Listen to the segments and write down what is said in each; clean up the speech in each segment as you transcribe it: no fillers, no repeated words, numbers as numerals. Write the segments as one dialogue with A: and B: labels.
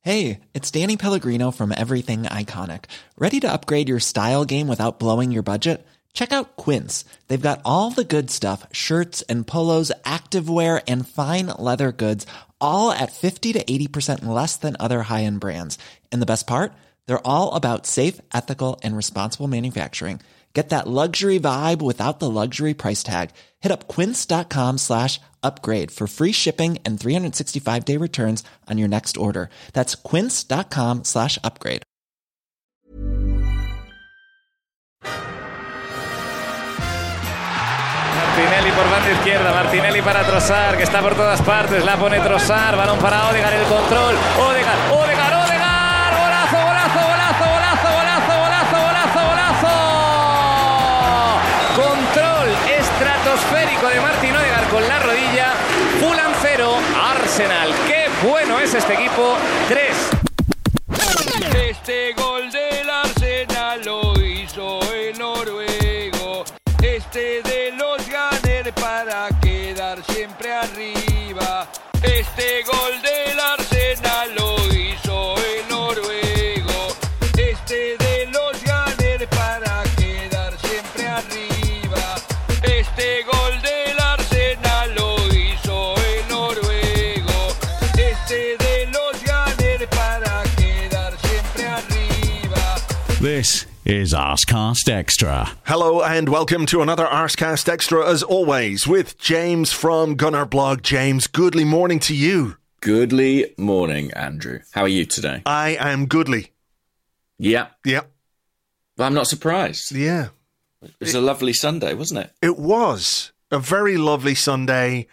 A: Hey, it's Danny Pellegrino from Everything Iconic. Ready to upgrade your style game without blowing your budget? Check out Quince. They've got all the good stuff, shirts and polos, activewear, and fine leather goods, all at 50 to 80% less than other high-end brands. And the best part? They're all about safe, ethical, and responsible manufacturing. Get that luxury vibe without the luxury price tag. Hit up quince.com/upgrade for free shipping and 365-day returns on your next order. That's quince.com/upgrade.
B: Martinelli por banda izquierda, Martinelli para Trossard, que está por todas partes, la pone Trossard, balón para Odegaard, el control, Odegaard, golazo, control estratosférico de Martin Odegaard con la rodilla, Fulham 0, Arsenal, qué bueno es este equipo, 3.
C: Este gol del Arsenal lo hizo el noruego, este de los Gunners para quedar siempre arriba, este gol del Arsenal lo hizo el noruego, este de los Gunners para quedar siempre arriba, este gol del Arsenal lo hizo el noruego, este de los Gunners para quedar siempre arriba.
D: This is Arscast Extra.
E: Hello and welcome to another Arscast Extra, as always, with James from Gunner Blog. James, goodly morning to you.
F: Goodly morning, Andrew. How are you today?
E: I am goodly.
F: Yeah.
E: Yeah.
F: Well, I'm not surprised.
E: Yeah.
F: It was a lovely Sunday, wasn't it?
E: It was a very lovely Sunday,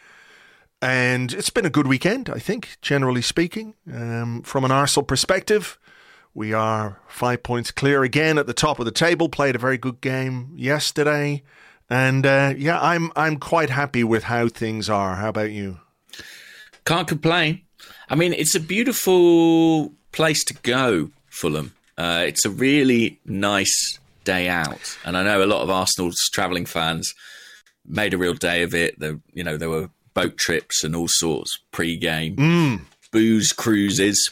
E: and it's been a good weekend, I think, generally speaking. From an Arsenal perspective, we are 5 points clear again at the top of the table. Played a very good game yesterday. And I'm quite happy with how things are. How about you?
F: Can't complain. I mean, it's a beautiful place to go, Fulham. It's a really nice day out. And I know a lot of Arsenal's travelling fans made a real day of it. There were boat trips and all sorts, pre-game, booze cruises.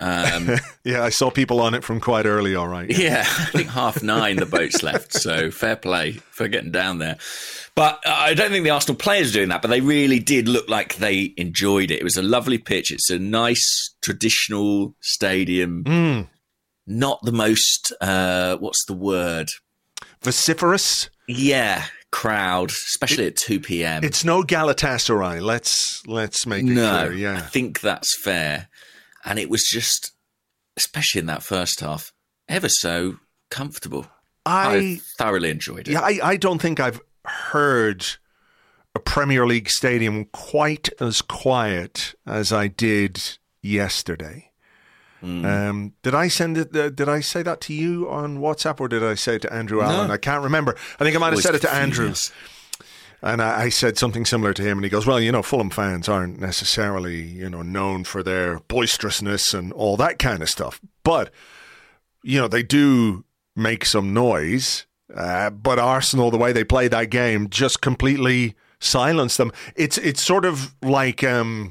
E: Yeah, I saw people on it from quite early, all right.
F: Yeah, I think 9:30 the boats left, so fair play for getting down there. But I don't think the Arsenal players are doing that, but they really did look like they enjoyed it. It was a lovely pitch. It's a nice traditional stadium. Not the most, what's the word?
E: Vociferous?
F: Yeah, crowd, especially at 2 p.m.
E: It's no Galatasaray, let's make it clear, yeah.
F: I think that's fair. And it was just, especially in that first half, ever so comfortable. I thoroughly enjoyed it.
E: Yeah, I don't think I've heard a Premier League stadium quite as quiet as I did yesterday. Did I send it? Did I say that to you on WhatsApp, or did I say it to Andrew Allen? I can't remember. I think I might have said it to Andrew. And I said something similar to him, and he goes, well, Fulham fans aren't necessarily, known for their boisterousness and all that kind of stuff. But, they do make some noise. But Arsenal, the way they played that game, just completely silenced them. It's sort of like, remember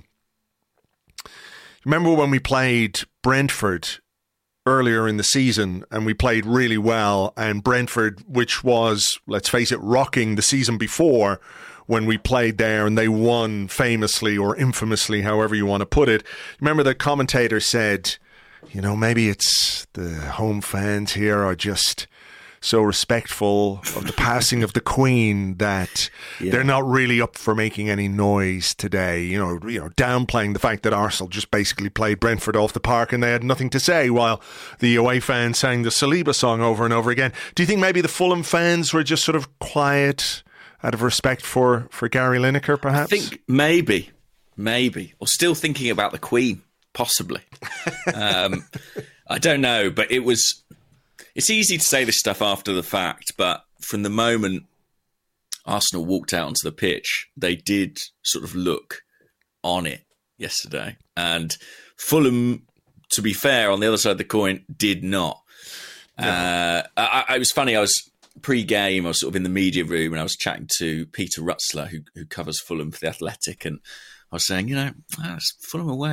E: when we played Brentford earlier in the season, and we played really well, and Brentford, which was, let's face it, rocking the season before when we played there, and they won famously or infamously, however you want to put it. Remember the commentator said, maybe it's the home fans here are just so respectful of the passing of the Queen that they're not really up for making any noise today. Downplaying the fact that Arsenal just basically played Brentford off the park and they had nothing to say, while the away fans sang the Saliba song over and over again. Do you think maybe the Fulham fans were just sort of quiet out of respect for Gary Lineker, perhaps?
F: I think maybe, or still thinking about the Queen, possibly. I don't know, but it's easy to say this stuff after the fact, but from the moment Arsenal walked out onto the pitch, they did sort of look on it yesterday. And Fulham, to be fair, on the other side of the coin, did not. Yeah. It was funny, I was pre-game, I was sort of in the media room and I was chatting to Peter Rutzler, who covers Fulham for The Athletic, and I was saying, Fulham away,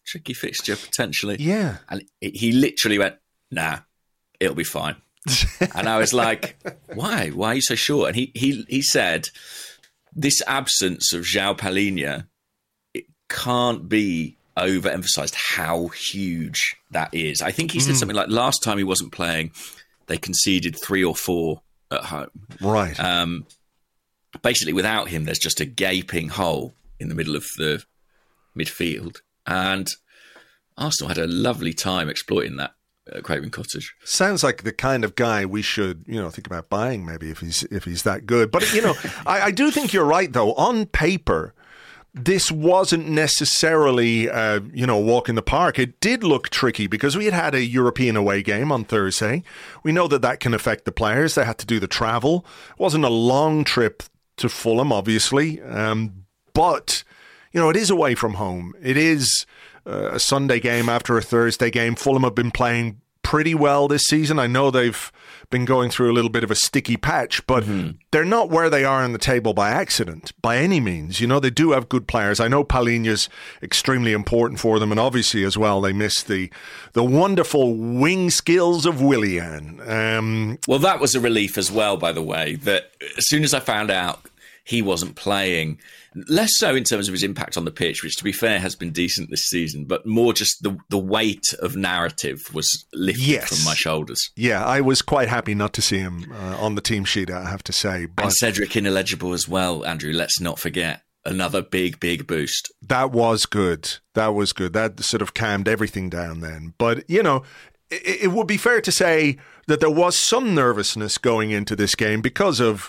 F: tricky fixture potentially.
E: Yeah.
F: And he literally went, nah, it'll be fine. And I was like, why? Why are you so sure? And he said, this absence of João Palhinha, it can't be overemphasized how huge that is. I think he said something like last time he wasn't playing, they conceded 3 or 4 at home.
E: Right.
F: Basically, without him, there's just a gaping hole in the middle of the midfield. And Arsenal had a lovely time exploiting that at Craven Cottage.
E: Sounds like the kind of guy we should, think about buying maybe if he's that good. But, I do think you're right, though. On paper, this wasn't necessarily, a walk in the park. It did look tricky because we had a European away game on Thursday. We know that can affect the players. They had to do the travel. It wasn't a long trip to Fulham, obviously. But, it is away from home. It is a Sunday game after a Thursday game. Fulham have been playing pretty well this season. I know they've been going through a little bit of a sticky patch, but they're not where they are on the table by accident, by any means. They do have good players. I know Palhinha's extremely important for them, and obviously as well, they missed the wonderful wing skills of Willian.
F: Well, that was a relief as well, by the way, that as soon as I found out he wasn't playing, less so in terms of his impact on the pitch, which, to be fair, has been decent this season, but more just the weight of narrative was lifted from my shoulders.
E: Yeah, I was quite happy not to see him on the team sheet, I have to say. But
F: and Cedric ineligible as well, Andrew, let's not forget. Another big boost.
E: That was good. That sort of calmed everything down then. But, it would be fair to say that there was some nervousness going into this game because of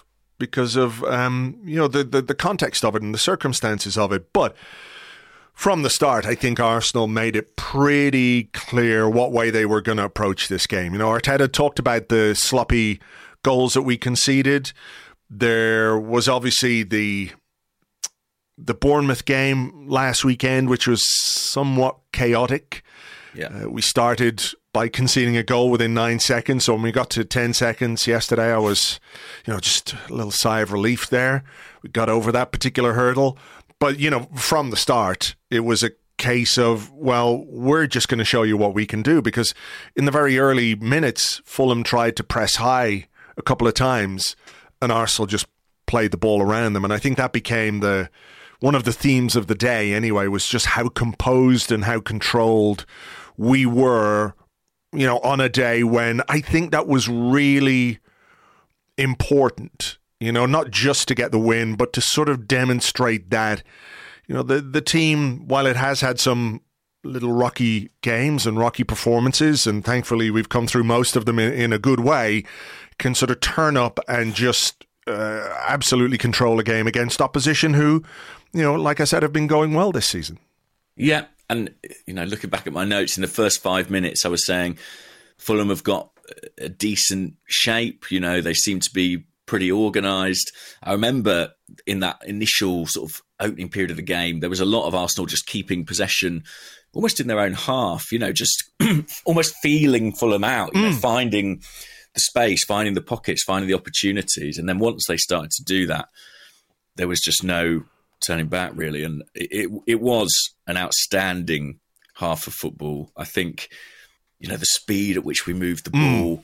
E: the context of it and the circumstances of it. But from the start, I think Arsenal made it pretty clear what way they were going to approach this game. Arteta talked about the sloppy goals that we conceded. There was obviously the Bournemouth game last weekend, which was somewhat chaotic. Yeah. We started by conceding a goal within 9 seconds. So when we got to 10 seconds yesterday, I was, just a little sigh of relief there. We got over that particular hurdle. But, from the start, it was a case of, well, we're just going to show you what we can do. Because in the very early minutes, Fulham tried to press high a couple of times and Arsenal just played the ball around them. And I think that became one of the themes of the day anyway, was just how composed and how controlled we were, on a day when I think that was really important, not just to get the win, but to sort of demonstrate that, the team, while it has had some little rocky games and rocky performances, and thankfully we've come through most of them in a good way, can sort of turn up and just absolutely control a game against opposition who, like I said, have been going well this season.
F: Yeah. And, looking back at my notes, in the first 5 minutes, I was saying Fulham have got a decent shape. They seem to be pretty organised. I remember in that initial sort of opening period of the game, there was a lot of Arsenal just keeping possession almost in their own half, just almost feeling Fulham out, finding the space, finding the pockets, finding the opportunities. And then once they started to do that, there was just no turning back, really. And it was an outstanding half of football. I think, the speed at which we moved the ball,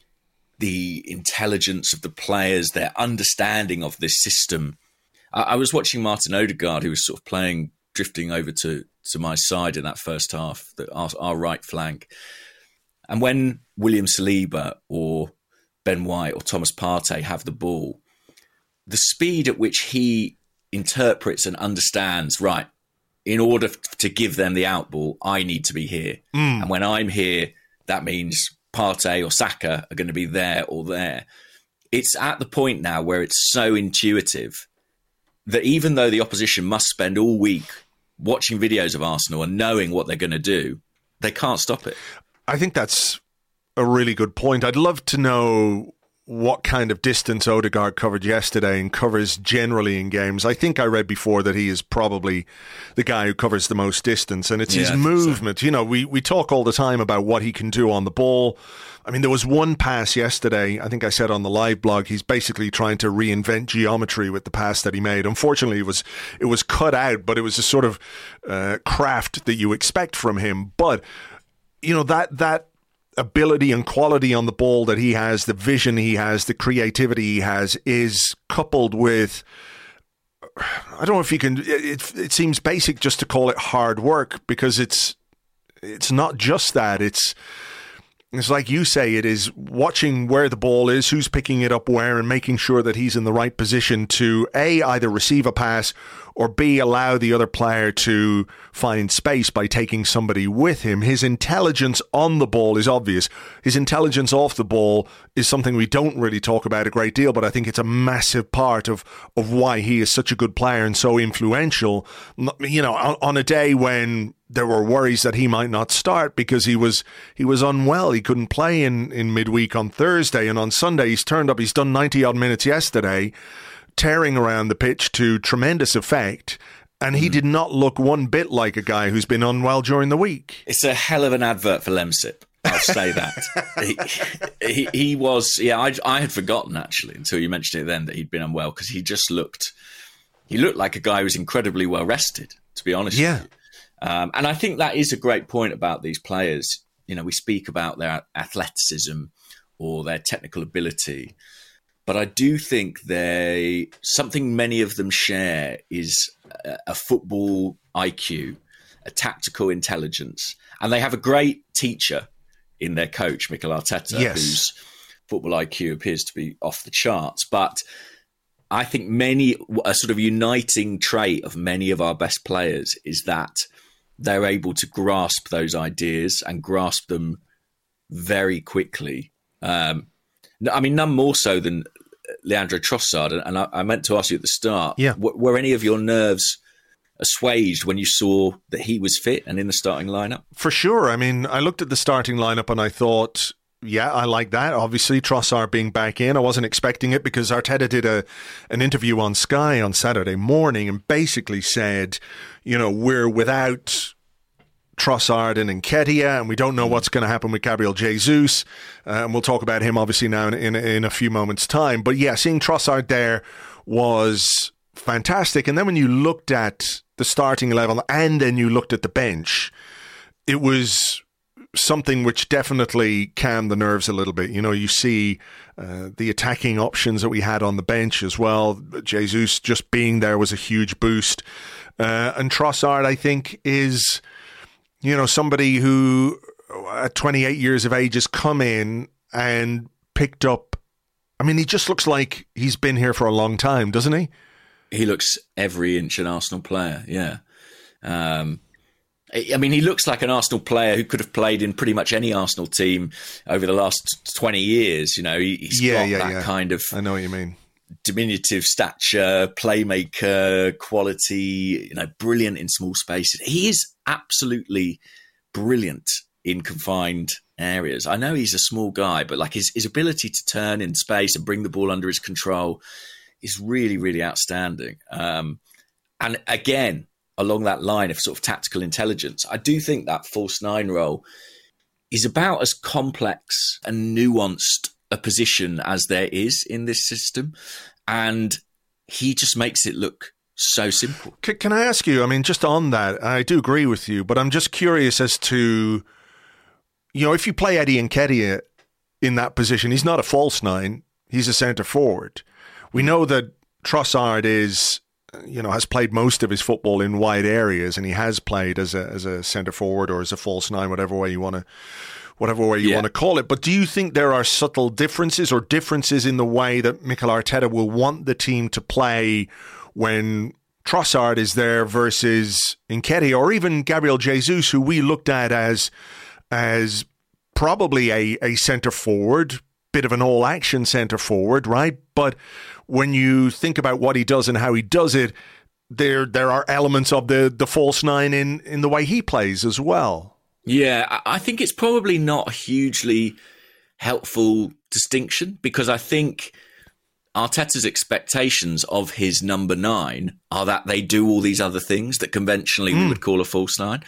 F: the intelligence of the players, their understanding of this system. I was watching Martin Odegaard, who was sort of drifting over to my side in that first half, our right flank. And when William Saliba or Ben White or Thomas Partey have the ball, the speed at which he interprets and understands, right, in order to give them the outball, I need to be here. And when I'm here, that means Partey or Saka are going to be there or there. It's at the point now where it's so intuitive that even though the opposition must spend all week watching videos of Arsenal and knowing what they're going to do, they can't stop it.
E: I think that's a really good point. I'd love to know what kind of distance Odegaard covered yesterday and covers generally in games, I think I read before that he is probably the guy who covers the most distance, and it's his movement. So. You know, we talk all the time about what he can do on the ball. I mean, there was one pass yesterday, I think I said on the live blog, he's basically trying to reinvent geometry with the pass that he made. Unfortunately, it was cut out, but it was a sort of craft that you expect from him. But, you know, that ability and quality on the ball that he has, the vision he has, the creativity he has, is coupled with, I don't know if you can, it seems basic just to call it hard work, because it's not just that. It's like you say, it is watching where the ball is, who's picking it up where, and making sure that he's in the right position to A, either receive a pass, or B, allow the other player to find space by taking somebody with him. His intelligence on the ball is obvious. His intelligence off the ball is something we don't really talk about a great deal, but I think it's a massive part of why he is such a good player and so influential. You know, on a day when there were worries that he might not start because he was unwell. He couldn't play in midweek on Thursday, and on Sunday he's turned up. He's done 90-odd minutes yesterday, tearing around the pitch to tremendous effect, and he did not look one bit like a guy who's been unwell during the week.
F: It's a hell of an advert for Lemsip. I'll say that. he was, I had forgotten actually until you mentioned it then that he'd been unwell, because he looked like a guy who was incredibly well rested, to be honest with you. And I think that is a great point about these players. You know, we speak about their athleticism or their technical ability, but I do think something many of them share is a football IQ, a tactical intelligence, and they have a great teacher in their coach, Mikel Arteta, whose football IQ appears to be off the charts. But I think a sort of uniting trait of many of our best players is that they're able to grasp those ideas and grasp them very quickly. I mean, none more so than Leandro Trossard. And I meant to ask you at the start, were any of your nerves assuaged when you saw that he was fit and in the starting lineup? For sure. I mean, I looked at the starting lineup and I thought, I like that. Obviously, Trossard being back in, I wasn't expecting it, because Arteta did an interview on Sky on Saturday morning and basically said, you know, we're without Trossard and Nketiah, and we don't know what's going to happen with Gabriel Jesus. And we'll talk about him obviously now in a few moments' time. But yeah, seeing Trossard there was fantastic. And then when you looked at the starting 11 and then you looked at the bench, it was something which definitely calmed the nerves a little bit. You know, you see the attacking options that we had on the bench as well. Jesus just being there was a huge boost. And Trossard, I think, is, you know, somebody who at 28 years of age has come in and picked up. I mean, he just looks like he's been here for a long time, doesn't he? He looks every inch an Arsenal player, yeah. I mean, he looks like an Arsenal player who could have played in pretty much any Arsenal team over the last 20 years. You know, he's got that kind of, I know what you mean, diminutive stature, playmaker quality, you know, brilliant in small spaces. He is absolutely brilliant in confined areas. I know he's a small guy, but like his ability to turn in space and bring the ball under his control is really, really outstanding. And again, along that line of sort of tactical intelligence, I do think that false nine role is about as complex and nuanced a position as there is in this system. And he just makes it look so simple. Can I ask you, I mean, just on that, I do agree with you, but I'm just curious as to, you know, if you play Eddie Nketiah in that position, he's not a false nine, he's a centre forward. We know that Trossard is, you know, has played most of his football in wide areas, and he has played as a centre forward or as a false nine, whatever way you want to call it. But do you think there are subtle differences or differences in the way that Mikel Arteta will want the team to play when Trossard is there versus Nketiah, or even Gabriel Jesus, who we looked at as probably a centre forward, bit of an all-action centre forward, right? But when you think about what he does and how he does it, there are elements of the false nine in the way he plays as well. Yeah, I think it's probably not hugely helpful distinction, because I think Arteta's expectations of his number 9 are that they do all these other things that conventionally we would call a false 9.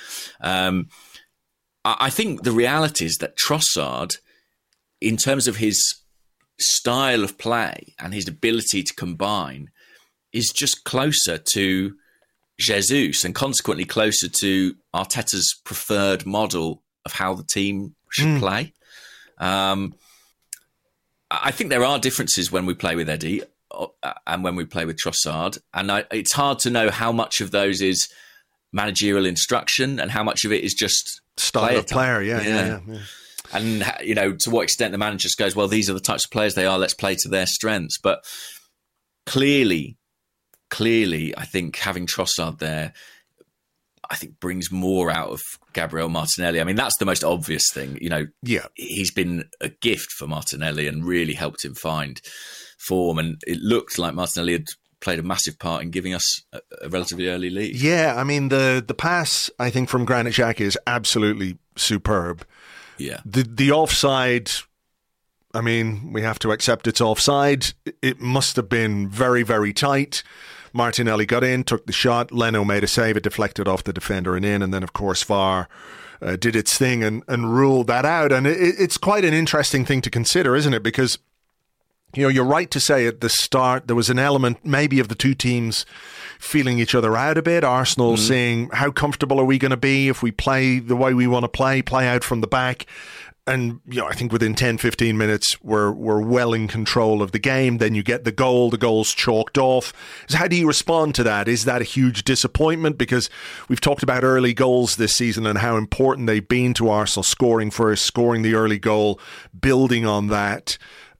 F: I think the reality is that Trossard, in terms of his style of play and his ability to combine, is just closer to Jesus and consequently closer to Arteta's preferred model of how the team should play. I think there are differences when we play with Eddie and when we play with Trossard. And it's hard to know how much of those is managerial instruction and how much of it is just
E: style of player. Yeah.
F: And, you know, to what extent the manager just goes, well, these are the types of players they are, let's play to their strengths. But clearly, I think having Trossard there, I think brings more out of Gabriel Martinelli. I mean, that's the most obvious thing. You know, he's been a gift for Martinelli and really helped him find form. And it looked like Martinelli had played a massive part in giving us a relatively early lead.
E: Yeah, I mean, the pass, I think, from Granit Xhaka is absolutely superb.
F: Yeah.
E: The offside, I mean, we have to accept it's offside. It must have been very, very tight. Martinelli got in, took the shot. Leno made a save. It deflected off the defender and in. And then, of course, VAR did its thing and ruled that out. And it's quite an interesting thing to consider, isn't it? Because, you know, you're right to say at the start there was an element maybe of the two teams feeling each other out a bit. Arsenal saying, how comfortable are we going to be if we play the way we want to play out from the back? And, you know, I think within 10, 15 minutes, we're well in control of the game. Then you get the goal. The goal's chalked off. So how do you respond to that? Is that a huge disappointment? Because we've talked about early goals this season and how important they've been to Arsenal, scoring first, scoring the early goal, building on that.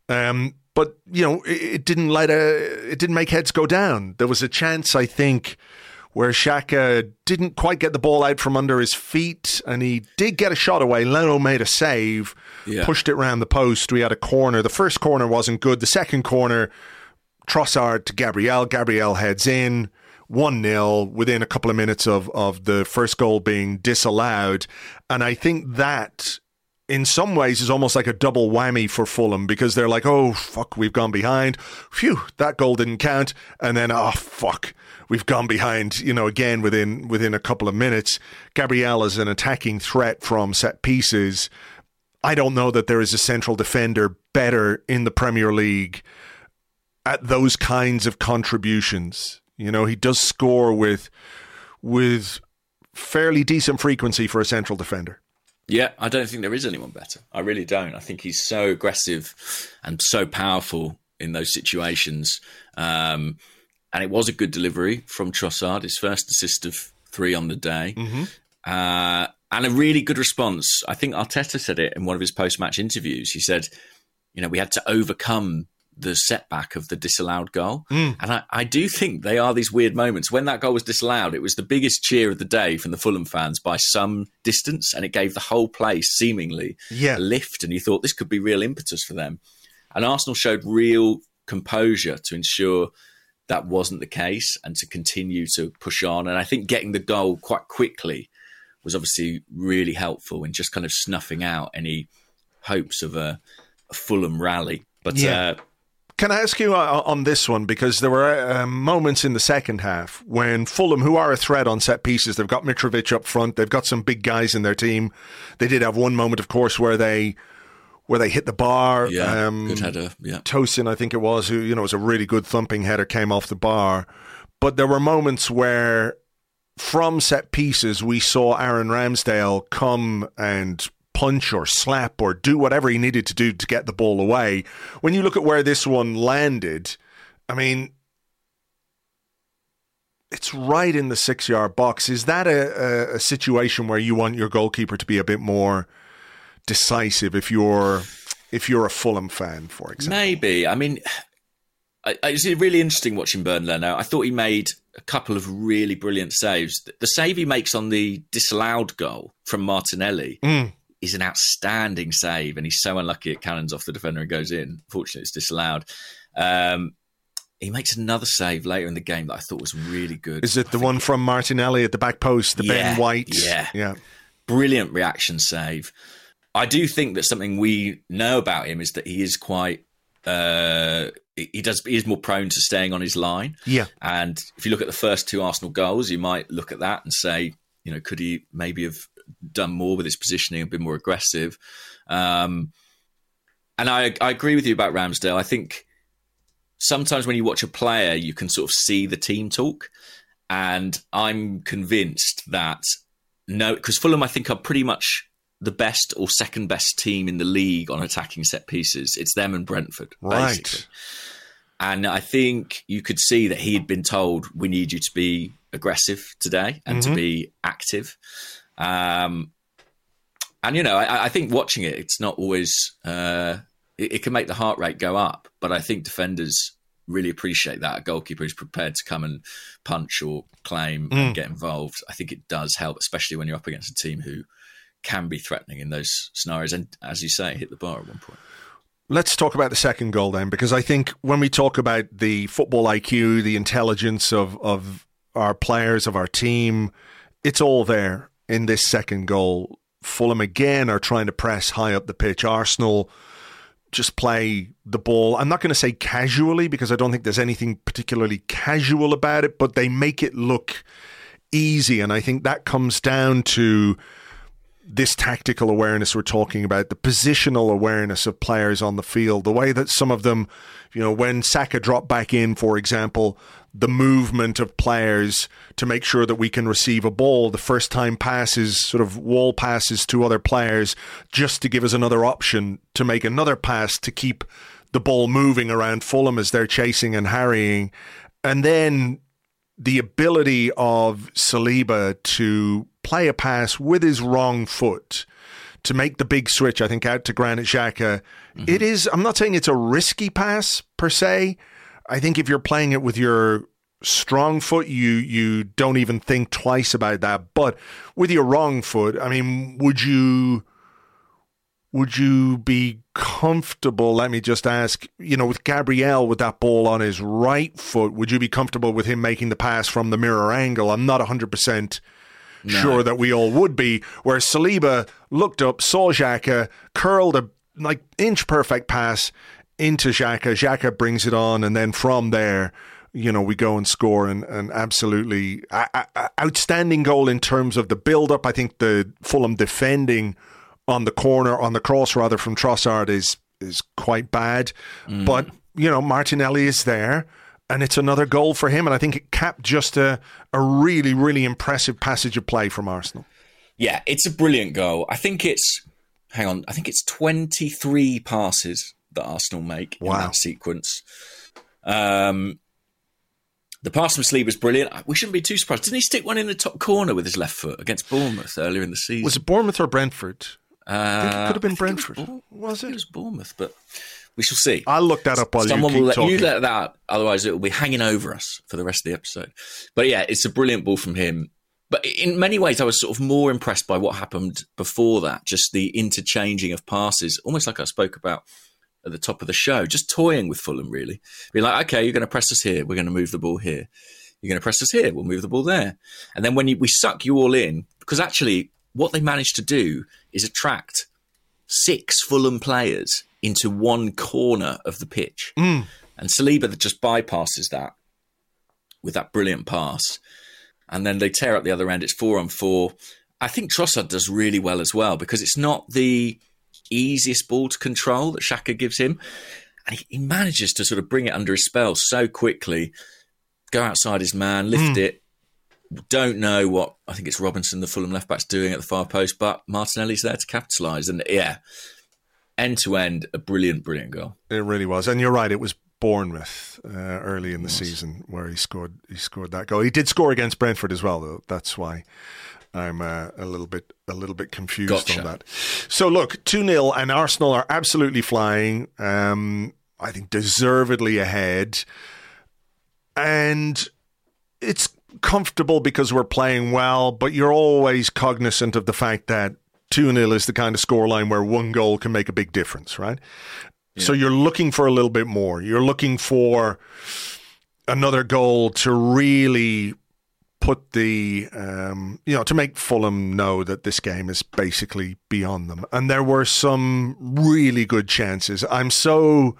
E: But, you know, it didn't make heads go down. There was a chance, I think, where Xhaka didn't quite get the ball out from under his feet, and he did get a shot away. Leno made a save, pushed it round the post. We had a corner. The first corner wasn't good. The second corner, Trossard to Gabriel. Gabriel heads in, 1-0 within a couple of minutes of the first goal being disallowed. And I think that, in some ways, is almost like a double whammy for Fulham, because they're like, oh, fuck, we've gone behind. Phew, that goal didn't count. And then, oh, fuck, we've gone behind, you know, again within a couple of minutes. Gabriel is an attacking threat from set pieces. I don't know that there is a central defender better in the Premier League at those kinds of contributions. You know, he does score with fairly decent frequency for a central defender.
F: Yeah, I don't think there is anyone better. I really don't. I think he's so aggressive and so powerful in those situations. And it was a good delivery from Trossard, his first assist of 3 on the day. And a really good response. I think Arteta said it in one of his post-match interviews. He said, you know, we had to overcome the setback of the disallowed goal. And I do think they are these weird moments. When that goal was disallowed, it was the biggest cheer of the day from the Fulham fans by some distance, and it gave the whole place seemingly a lift, and you thought this could be real impetus for them. And Arsenal showed real composure to ensure that wasn't the case and to continue to push on. And I think getting the goal quite quickly was obviously really helpful in just kind of snuffing out any hopes of a Fulham rally. But
E: can I ask you on this one? Because there were moments in the second half when Fulham, who are a threat on set pieces, they've got Mitrovic up front, they've got some big guys in their team. They did have one moment, of course, where they hit the bar.
F: Good header. Yeah.
E: Tosin, I think it was, who, you know, was a really good thumping header, came off the bar. But there were moments where, from set pieces, we saw Aaron Ramsdale come and punch or slap or do whatever he needed to do to get the ball away. When you look at where this one landed, I mean, it's right in the 6-yard box. Is that a situation where you want your goalkeeper to be a bit more decisive if you're a Fulham fan, for example?
F: Maybe. I mean, it's really interesting watching Bernd Leno. I thought he made a couple of really brilliant saves. The save he makes on the disallowed goal from Martinelli is an outstanding save, and he's so unlucky it cannons off the defender and goes in. Fortunately, it's disallowed. He makes another save later in the game that I thought was really good.
E: Is it the one from Martinelli at the back post, the Ben White?
F: Yeah. Brilliant reaction save. I do think that something we know about him is that he is quite. He is more prone to staying on his line.
E: Yeah.
F: And if you look at the first 2 Arsenal goals, you might look at that and say, could he maybe have done more with his positioning and been more aggressive? And I agree with you about Ramsdale. I think sometimes when you watch a player, you can sort of see the team talk. And I'm convinced that because Fulham, I think, are pretty much the best or second best team in the league on attacking set pieces. It's them and Brentford, basically. Right. And I think you could see that he had been told, we need you to be aggressive today and to be active. And, I think watching it, it's not always, it can make the heart rate go up. But I think defenders really appreciate that. A goalkeeper who's prepared to come and punch or claim and get involved. I think it does help, especially when you're up against a team who can be threatening in those scenarios. And as you say, hit the bar at one point.
E: Let's talk about the second goal then, because I think when we talk about the football IQ, the intelligence of our players, of our team, it's all there in this second goal. Fulham again are trying to press high up the pitch. Arsenal just play the ball. I'm not going to say casually, because I don't think there's anything particularly casual about it, but they make it look easy. And I think that comes down to this tactical awareness we're talking about, the positional awareness of players on the field, the way that some of them, when Saka dropped back in, for example, the movement of players to make sure that we can receive a ball, the first time passes, sort of wall passes to other players, just to give us another option to make another pass to keep the ball moving around Fulham as they're chasing and harrying. And then the ability of Saliba to play a pass with his wrong foot to make the big switch, I think, out to Granit Xhaka. It is, I'm not saying it's a risky pass per se. I think if you're playing it with your strong foot, you don't even think twice about that. But with your wrong foot, I mean, would you be comfortable, let me just ask, with Gabriel with that ball on his right foot, would you be comfortable with him making the pass from the mirror angle? I'm not 100% sure that we all would be. Whereas Saliba looked up, saw Xhaka, curled a inch perfect pass into Xhaka. Xhaka brings it on, and then from there, we go and score. And absolutely outstanding goal in terms of the build-up. I think the Fulham defending on the cross rather from Trossard is quite bad. But, Martinelli is there, and it's another goal for him. And I think it capped just a really, really impressive passage of play from Arsenal.
F: Yeah, it's a brilliant goal. I think it's 23 passes that Arsenal make in that sequence. The pass from Saliba is brilliant. We shouldn't be too surprised. Didn't he stick one in the top corner with his left foot against Bournemouth earlier in the season?
E: Was it Bournemouth or Brentford? I think it could have been Brentford.
F: Was it? It was Bournemouth, but we shall see.
E: I'll look that up while
F: Someone
E: you keep talking.
F: You let that out, otherwise it will be hanging over us for the rest of the episode. But yeah, it's a brilliant ball from him. But in many ways, I was sort of more impressed by what happened before that, just the interchanging of passes, almost like I spoke about at the top of the show, just toying with Fulham, really. Be like, okay, you're going to press us here, we're going to move the ball here. You're going to press us here, we'll move the ball there. And then when we suck you all in, because actually what they managed to do is attract 6 Fulham players into one corner of the pitch. And Saliba that just bypasses that with that brilliant pass. And then they tear up the other end. It's 4-on-4. I think Trossard does really well as well, because it's not the easiest ball to control that Xhaka gives him. And he manages to sort of bring it under his spell so quickly, go outside his man, lift it. Don't know what, I think it's Robinson, the Fulham left-back's doing at the far post, but Martinelli's there to capitalise. And yeah, end-to-end, a brilliant, brilliant goal. It
E: really was. And you're right, it was Bournemouth early in the season where he scored that goal. He did score against Brentford as well, though. That's why I'm a little bit confused on that. So look, 2-0, and Arsenal are absolutely flying. I think deservedly ahead. And it's comfortable because we're playing well, but you're always cognizant of the fact that 2-0 is the kind of scoreline where one goal can make a big difference, right? Yeah. So you're looking for a little bit more. You're looking for another goal to really put the, to make Fulham know that this game is basically beyond them. And there were some really good chances. I'm so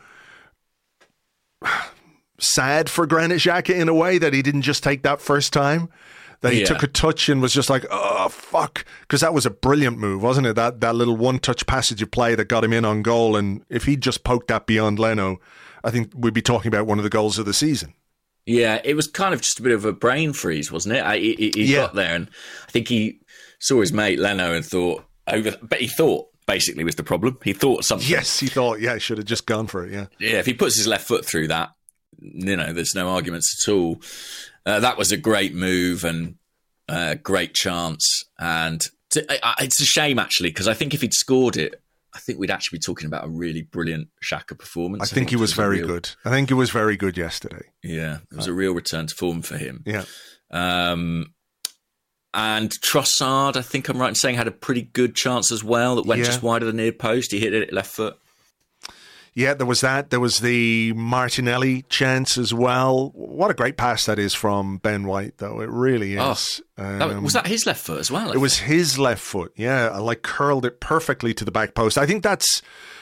E: sad for Granit Xhaka in a way that he didn't just take that first time, that he took a touch and was just like, oh, fuck. Because that was a brilliant move, wasn't it? That little one-touch passage of play that got him in on goal. And if he'd just poked that beyond Leno, I think we'd be talking about one of the goals of the season.
F: Yeah, it was kind of just a bit of a brain freeze, wasn't it? He got there and I think he saw his mate Leno and thought, but he thought basically was the problem. He thought something.
E: Yes, he thought, should have just gone for it,
F: Yeah, if he puts his left foot through that, there's no arguments at all. That was a great move and a great chance. And it's a shame, actually, because I think if he'd scored it, I think we'd actually be talking about a really brilliant Xhaka performance.
E: I think he was very good. I think he was very good yesterday.
F: Yeah, it was a real return to form for him.
E: Yeah.
F: And Trossard, I think I'm right in saying, had a pretty good chance as well that went just wide of the near post. He hit it left foot.
E: Yeah, there was that. There was the Martinelli chance as well. What a great pass that is from Ben White, though. It really is.
F: Was that his left foot as well?
E: It was his left foot, yeah. I curled it perfectly to the back post. I think that's,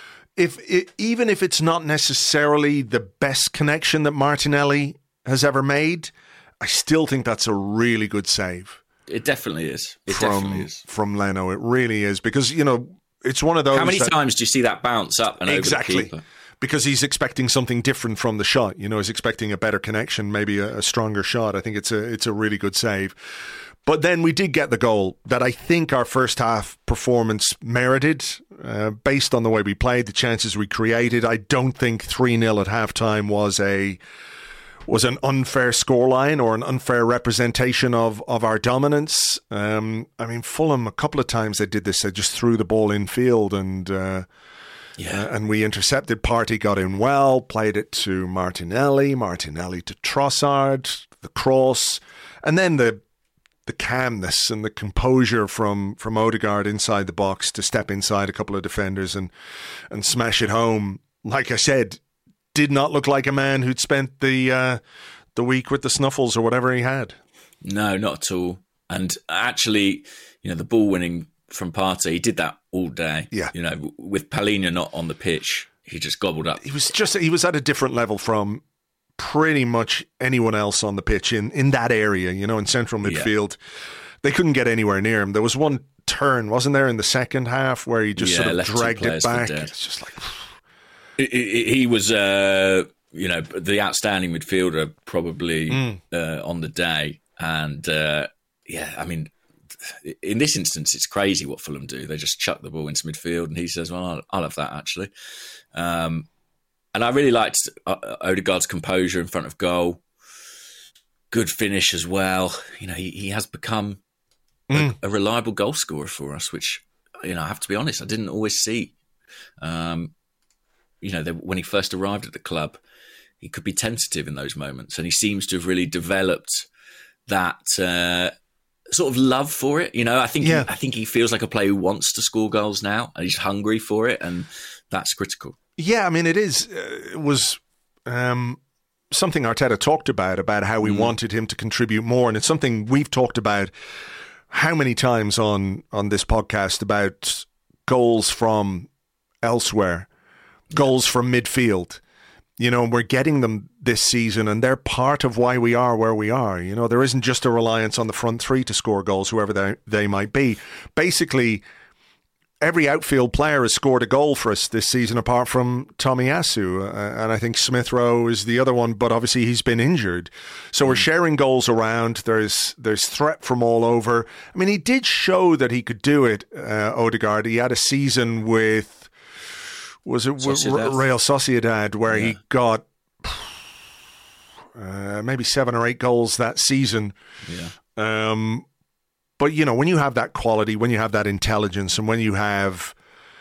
E: even if it's not necessarily the best connection that Martinelli has ever made, I still think that's a really good save.
F: It definitely is.
E: From Leno. It really is. Because, it's one of those.
F: How many times do you see that bounce up and over the keeper?
E: Because he's expecting something different from the shot. He's expecting a better connection, maybe a stronger shot. I think it's a really good save. But then we did get the goal that I think our first half performance merited, based on the way we played, the chances we created. I don't think 3-0 at halftime was an unfair scoreline or an unfair representation of our dominance. Fulham, a couple of times they did this. They just threw the ball in field and we intercepted. Partey got in well, played it to Martinelli to Trossard, the cross, and then the calmness and the composure from Odegaard inside the box to step inside a couple of defenders and smash it home. Like I said, did not look like a man who'd spent the week with the snuffles or whatever he had. No,
F: not at all. And actually, the ball winning from Partey, he did that all day.
E: Yeah.
F: With Palhinha not on the pitch, he just gobbled up.
E: He was at a different level from pretty much anyone else on the pitch in that area, in central midfield. Yeah. They couldn't get anywhere near him. There was one turn, wasn't there, in the second half where he just sort of dragged it back. It's just like...
F: He was, the outstanding midfielder probably on the day. And, in this instance, it's crazy what Fulham do. They just chuck the ball into midfield and he says, well, I'll have that, actually. And I really liked Odegaard's composure in front of goal. Good finish as well. He has become a reliable goal scorer for us, which, I have to be honest, I didn't always see. When he first arrived at the club, he could be tentative in those moments. And he seems to have really developed that sort of love for it. I think he feels like a player who wants to score goals now and he's hungry for it. And that's critical. Yeah,
E: it is. It was something Arteta talked about how we wanted him to contribute more. And it's something we've talked about how many times on this podcast about goals from elsewhere. Goals from midfield, we're getting them this season and they're part of why we are where we are. There isn't just a reliance on the front three to score goals, whoever they might be. Basically, every outfield player has scored a goal for us this season apart from Tomiyasu. And I think Smith Rowe is the other one, but obviously he's been injured. So we're sharing goals around. There's threat from all over. He did show that he could do it, Odegaard. He had a season with... Was it Real Sociedad where he got maybe 7 or 8 goals that season? Yeah. But, when you have that quality, when you have that intelligence, and when you have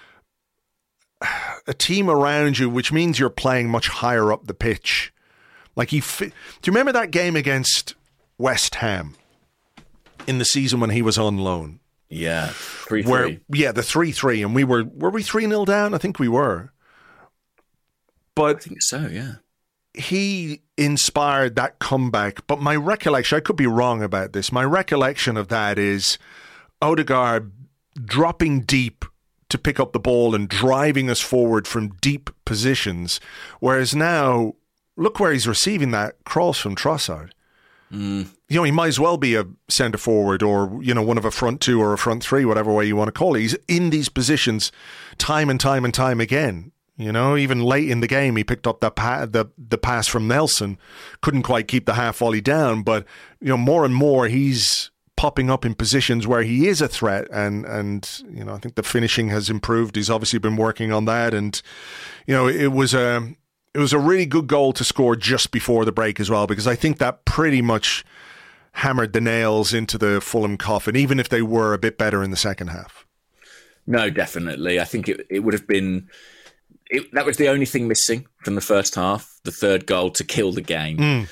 E: a team around you, which means you're playing much higher up the pitch. Do you remember that game against West Ham in the season when he was on loan?
F: Yeah, 3-3.
E: The 3-3, and were we 3-0 down? I think we were. But
F: I think so, yeah.
E: he inspired that comeback. But my recollection, I could be wrong about this, my recollection of that is Odegaard dropping deep to pick up the ball and driving us forward from deep positions. Whereas now, look where he's receiving that cross from Trossard. You know, he might as well be a centre forward or, you know, one of a front two or a front three, whatever way you want to call it. He's in these positions time and time and time again. You know, even late in the game, he picked up that the pass from Nelson. Couldn't quite keep the half volley down, but, you know, more and more he's popping up in positions where he is a threat, and you know, I think the finishing has improved. He's obviously been working on that, and you know, it was a really good goal to score just before the break as well, because I think that pretty much hammered the nails into the Fulham coffin, even if they were a bit better in the second half. No,
F: definitely. I think it would have been. That was the only thing missing from the first half, the third goal to kill the game.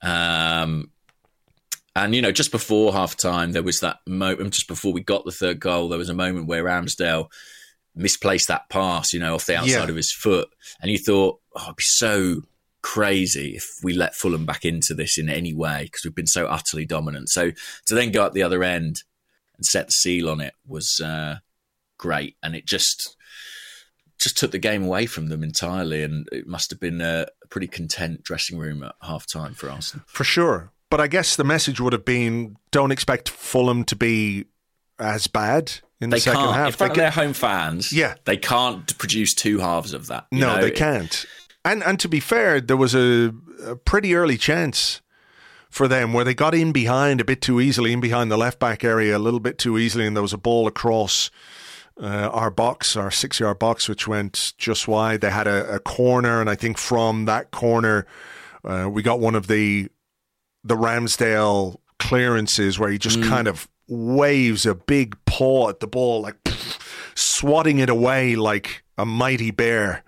F: And, you know, just before half-time, there was that moment, just before we got the third goal, there was a moment where Ramsdale misplaced that pass, you know, off the outside of his foot. And you thought, oh, it'd be so crazy if we let Fulham back into this in any way, because we've been so utterly dominant. So to then go up the other end and set the seal on it was great. And it just took the game away from them entirely. And it must have been a pretty content dressing room at half-time for Arsenal.
E: For sure. But I guess the message would have been, don't expect Fulham to be as bad in the second half.
F: In front of their home fans, they can't produce two halves of that.
E: No, they can't. And to be fair, there was a pretty early chance for them where they got in behind a bit too easily, in behind the left-back area a little bit too easily, and there was a ball across our box, our 6-yard box, which went just wide. They had a corner, and I think from that corner, we got one of the Ramsdale clearances where he just kind of waves a big paw at the ball, like swatting it away like a mighty bear.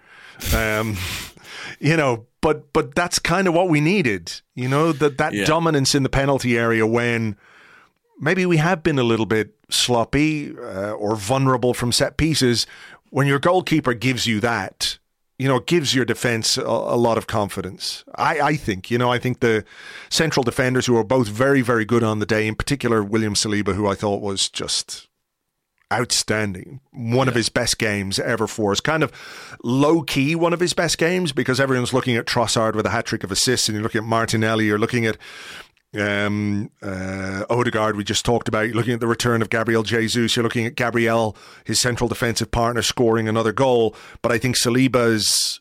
E: You know, but that's kind of what we needed. You know, that dominance in the penalty area when maybe we have been a little bit sloppy or vulnerable from set pieces. When your goalkeeper gives you that, you know, it gives your defence a lot of confidence. I think, you know, I think the central defenders, who are both very, very good on the day, in particular William Saliba, who I thought was just outstanding. One of his best games ever for us. Kind of low-key one of his best games, because everyone's looking at Trossard with a hat-trick of assists, and you're looking at Martinelli, you're looking at Odegaard, we just talked about. You're looking at the return of Gabriel Jesus. You're looking at Gabriel, his central defensive partner, scoring another goal. But I think Saliba's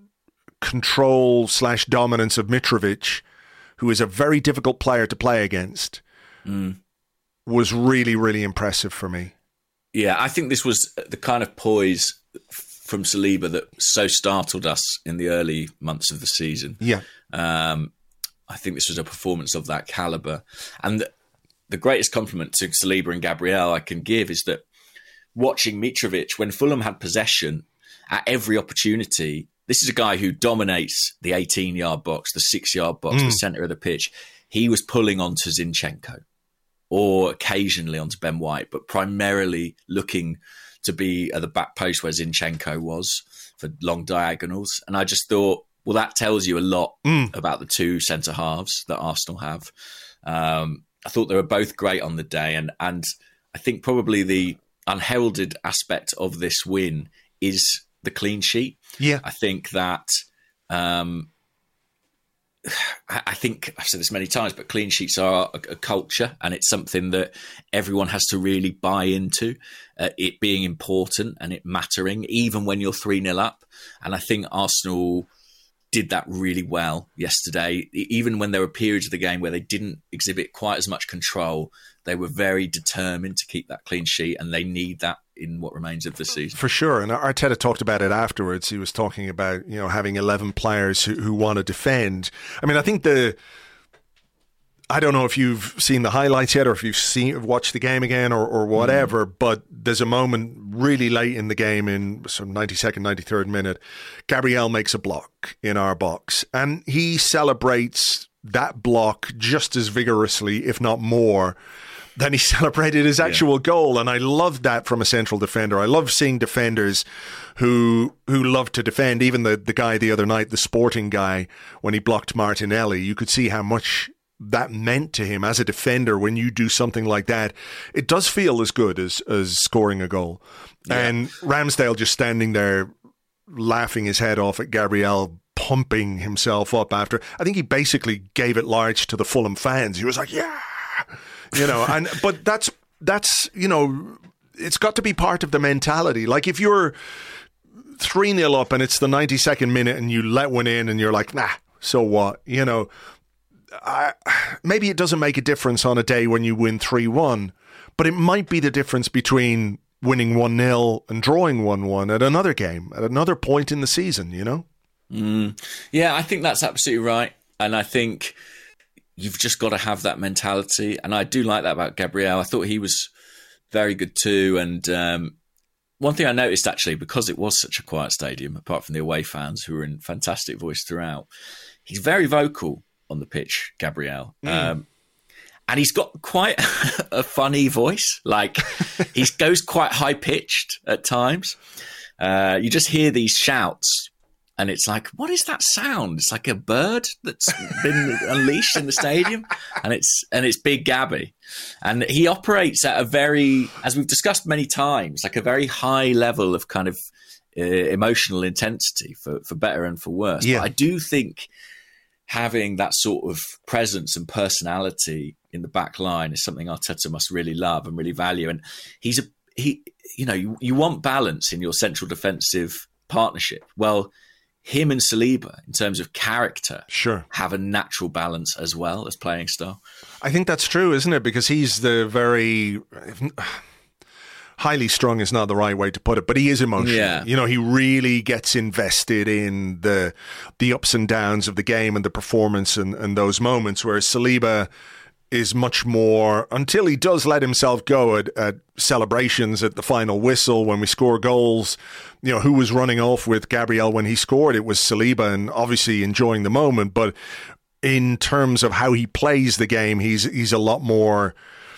E: control/dominance of Mitrovic, who is a very difficult player to play against, was really, really impressive for me.
F: Yeah, I think this was the kind of poise from Saliba that so startled us in the early months of the season.
E: Yeah.
F: I think this was a performance of that calibre. And the greatest compliment to Saliba and Gabriel I can give is that watching Mitrovic, when Fulham had possession at every opportunity, this is a guy who dominates the 18-yard box, the 6-yard box, the centre of the pitch. He was pulling onto Zinchenko or occasionally onto Ben White, but primarily looking to be at the back post where Zinchenko was for long diagonals. And I just thought, well, that tells you a lot about the two centre halves that Arsenal have. I thought they were both great on the day, and I think probably the unheralded aspect of this win is the clean sheet.
E: Yeah,
F: I think that I think I've said this many times, but clean sheets are a culture, and it's something that everyone has to really buy into. It being important and it mattering, even when you're 3-0 up. And I think Arsenal did that really well yesterday. Even when there were periods of the game where they didn't exhibit quite as much control, they were very determined to keep that clean sheet, and they need that in what remains of the season. For
E: sure. And Arteta talked about it afterwards. He was talking about, you know, having 11 players who want to defend. I mean, I think I don't know if you've seen the highlights yet, or if you've watched the game again or whatever, but there's a moment really late in the game, in some 92nd, 93rd minute, Gabriel makes a block in our box, and he celebrates that block just as vigorously, if not more, then he celebrated his actual goal. And I love that from a central defender. I love seeing defenders who love to defend. Even the guy the other night, the Sporting guy, when he blocked Martinelli, you could see how much that meant to him as a defender. When you do something like that, it does feel as good as scoring a goal. Yeah. And Ramsdale just standing there laughing his head off at Gabriel, pumping himself up after. I think he basically gave it large to the Fulham fans. He was like, yeah, but that's it's got to be part of the mentality. Like if you're 3-0 up and it's the 92nd minute and you let one in and you're like, nah, so what? Maybe it doesn't make a difference on a day when you win 3-1, but it might be the difference between winning 1-0 and drawing 1-1 at another game, at another point in the season,
F: Yeah, I think that's absolutely right. And I think you've just got to have that mentality. And I do like that about Gabriel. I thought he was very good too. And one thing I noticed, actually, because it was such a quiet stadium, apart from the away fans who were in fantastic voice throughout, he's very vocal on the pitch, Gabriel. And he's got quite a funny voice. Like, he goes quite high-pitched at times. You just hear these shouts, and it's like, what is that sound? It's like a bird that's been unleashed in the stadium, and it's Big Gabby. And he operates at a very, as we've discussed many times, like a very high level of kind of emotional intensity, for better and for worse.
E: Yeah.
F: But I do think having that sort of presence and personality in the back line is something Arteta must really love and really value. And you want balance in your central defensive partnership. Well, him and Saliba, in terms of character, have a natural balance as well as playing style.
E: I think that's true, isn't it? Because he's the very highly strung is not the right way to put it, but he is emotional.
F: Yeah.
E: He really gets invested in the ups and downs of the game and the performance and those moments, whereas Saliba is much more, until he does let himself go at celebrations at the final whistle when we score goals. Who was running off with Gabriel when he scored? It was Saliba, and obviously enjoying the moment. But in terms of how he plays the game, he's a lot more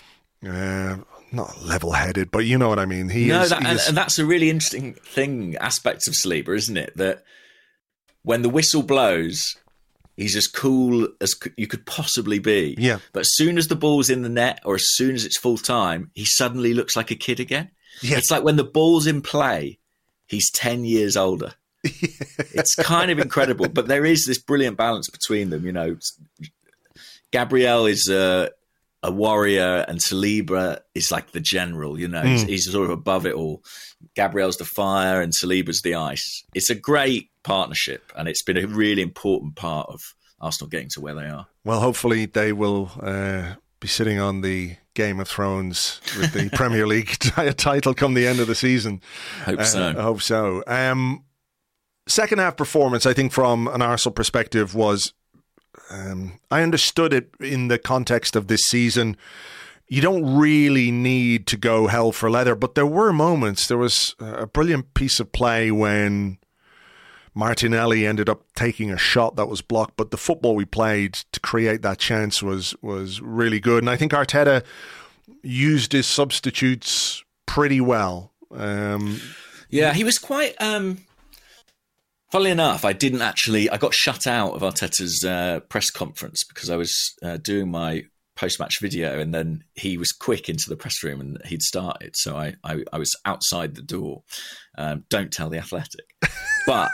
E: not level-headed, but you know what I mean.
F: And that's a really interesting aspect of Saliba, isn't it? That when the whistle blows, he's as cool as you could possibly be.
E: Yeah.
F: But as soon as the ball's in the net, or as soon as it's full time, he suddenly looks like a kid again. Yeah. It's like when the ball's in play, he's 10 years older. It's kind of incredible. But there is this brilliant balance between them. Gabriel is a warrior, and Saliba is like the general. He's sort of above it all. Gabriel's the fire and Saliba's the ice. It's a great partnership, and it's been a really important part of Arsenal getting to where they are.
E: Well, hopefully they will be sitting on the Game of Thrones with the Premier League title come the end of the season.
F: I
E: hope so. Second half performance, I think, from an Arsenal perspective was, I understood it in the context of this season. You don't really need to go hell for leather, but there were moments. There was a brilliant piece of play when Martinelli ended up taking a shot that was blocked, but the football we played to create that chance was really good. And I think Arteta used his substitutes pretty well.
F: He was quite... Funnily enough, I got shut out of Arteta's press conference because I was doing my post-match video, and then he was quick into the press room and he'd started. So I was outside the door. Don't tell The Athletic. But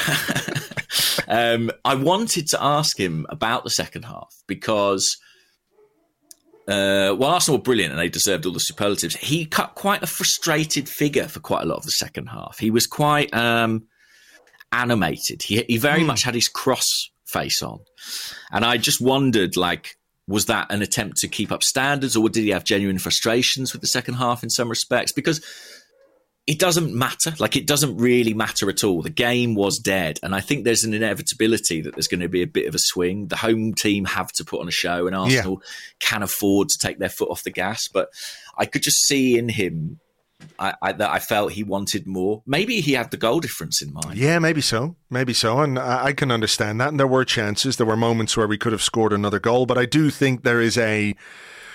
F: I wanted to ask him about the second half because while Arsenal were brilliant and they deserved all the superlatives, he cut quite a frustrated figure for quite a lot of the second half. He was quite... animated. He very much had his cross face on. And I just wondered, was that an attempt to keep up standards, or did he have genuine frustrations with the second half in some respects? Because it doesn't matter. It doesn't really matter at all. The game was dead. And I think there's an inevitability that there's going to be a bit of a swing. The home team have to put on a show, and Arsenal can afford to take their foot off the gas. But I could just see in him that I felt he wanted more. Maybe he had the goal difference in mind.
E: Yeah, maybe so. And I can understand that. And there were chances. There were moments where we could have scored another goal. But I do think there is a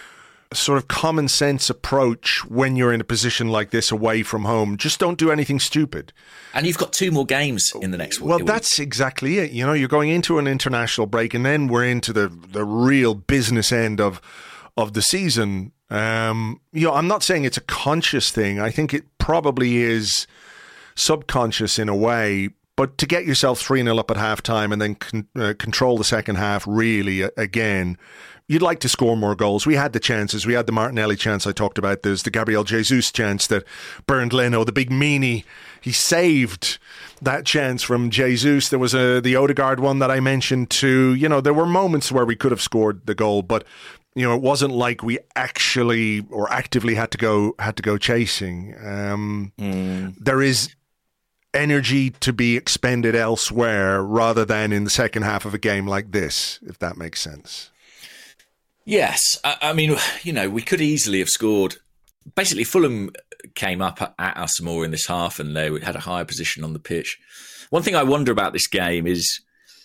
E: sort of common sense approach when you're in a position like this away from home. Just don't do anything stupid.
F: And you've got 2 more games in the next week.
E: Well, that's exactly it. You know, you're going into an international break, and then we're into the real business end of the season. You know, I'm not saying it's a conscious thing. I think it probably is subconscious in a way. But to get yourself 3-0 up at halftime and then control the second half really again, you'd like to score more goals. We had the chances. We had the Martinelli chance I talked about. There's the Gabriel Jesus chance that burned Leno. The big meanie, he saved that chance from Jesus. There was the Odegaard one that I mentioned too. You know, there were moments where we could have scored the goal, but you know, it wasn't like we actually or actively had to go chasing. There is energy to be expended elsewhere rather than in the second half of a game like this, if that makes sense.
F: Yes. I mean, you know, we could easily have scored. Basically, Fulham came up at us more in this half and they had a higher position on the pitch. One thing I wonder about this game is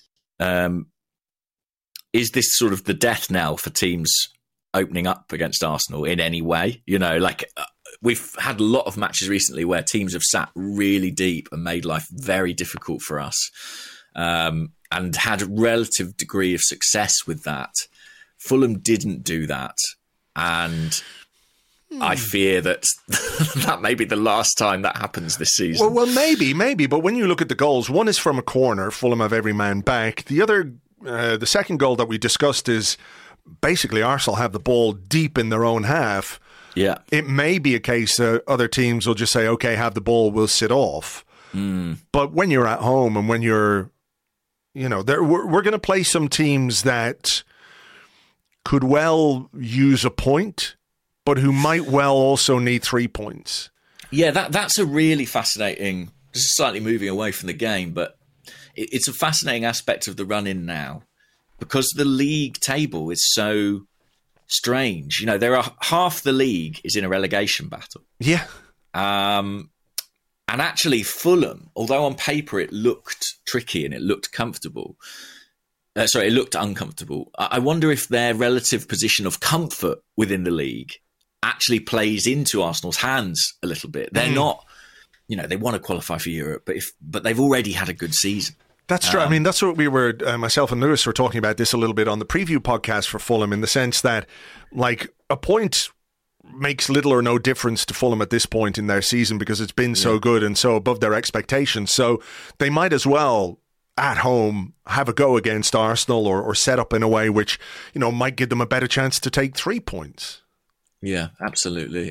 F: this sort of the death knell for teams opening up against Arsenal in any way? You know, like we've had a lot of matches recently where teams have sat really deep and made life very difficult for us, and had a relative degree of success with that. Fulham didn't do that, and I fear that that may be the last time that happens this season.
E: Well, maybe. But when you look at the goals, one is from a corner. Fulham have every man back. The other, the second goal that we discussed is basically Arsenal have the ball deep in their own half.
F: Yeah.
E: It may be a case that other teams will just say, okay, have the ball, we'll sit off. But when you're at home and when you're, you know, we're going to play some teams that could well use a point, but who might well also need 3 points.
F: Yeah, that's a really fascinating, this is slightly moving away from the game, but it's a fascinating aspect of the run-in now because the league table is so strange. You know, there are half the league is in a relegation battle.
E: Yeah.
F: And actually Fulham, although on paper it looked tricky and it looked comfortable, it looked uncomfortable. I wonder if their relative position of comfort within the league actually plays into Arsenal's hands a little bit. They're not, you know, they want to qualify for Europe, but they've already had a good season.
E: That's true. I mean, that's what we were, myself and Lewis were talking about this a little bit on the preview podcast for Fulham, in the sense that, like, a point makes little or no difference to Fulham at this point in their season because it's been so good and so above their expectations. So they might as well, at home, have a go against Arsenal or set up in a way which, you know, might give them a better chance to take 3 points.
F: Yeah, absolutely.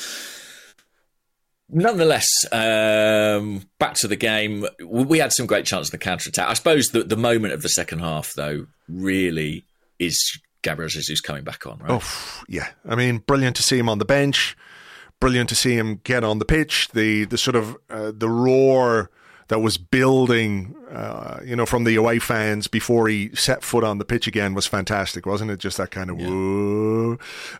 F: Nonetheless, back to the game. We had some great chances in the counter-attack. I suppose the moment of the second half, though, really is Gabriel Jesus coming back on, right?
E: Oh, yeah. I mean, brilliant to see him on the bench. Brilliant to see him get on the pitch. The sort of the roar that was building, you know, from the away fans before he set foot on the pitch again was fantastic, wasn't it? Just that kind of whoa.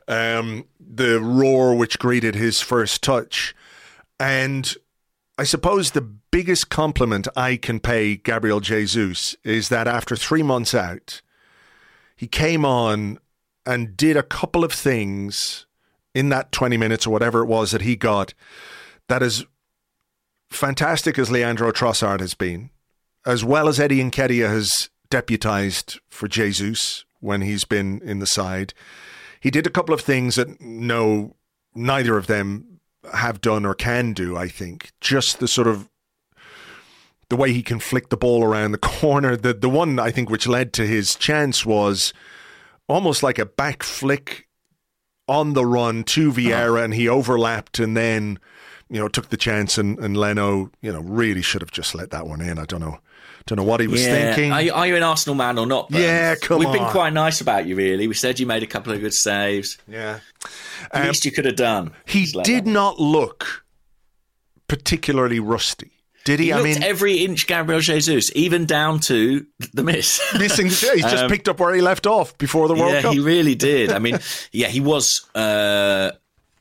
E: The roar which greeted his first touch. And I suppose the biggest compliment I can pay Gabriel Jesus is that after 3 months out, he came on and did a couple of things in that 20 minutes or whatever it was that he got that is fantastic as Leandro Trossard has been, as well as Eddie Nketiah has deputized for Jesus when he's been in the side. He did a couple of things that neither of them have done or can do, I think. Just the sort of the way he can flick the ball around the corner. The one, I think, which led to his chance was almost like a back flick on the run to Vieira, and he overlapped and then, you know, took the chance, and Leno, you know, really should have just let that one in. I don't know what he was thinking.
F: Are you an Arsenal man or not, Burns?
E: Yeah, come on.
F: We've been quite nice about you, really. We said you made a couple of good saves.
E: Yeah.
F: The least you could have done.
E: He did not look particularly rusty, did he?
F: He looked every inch Gabriel Jesus, even down to the miss.
E: Missing, he's just picked up where he left off before the World Cup.
F: Yeah, he really did. I mean, yeah, he was... it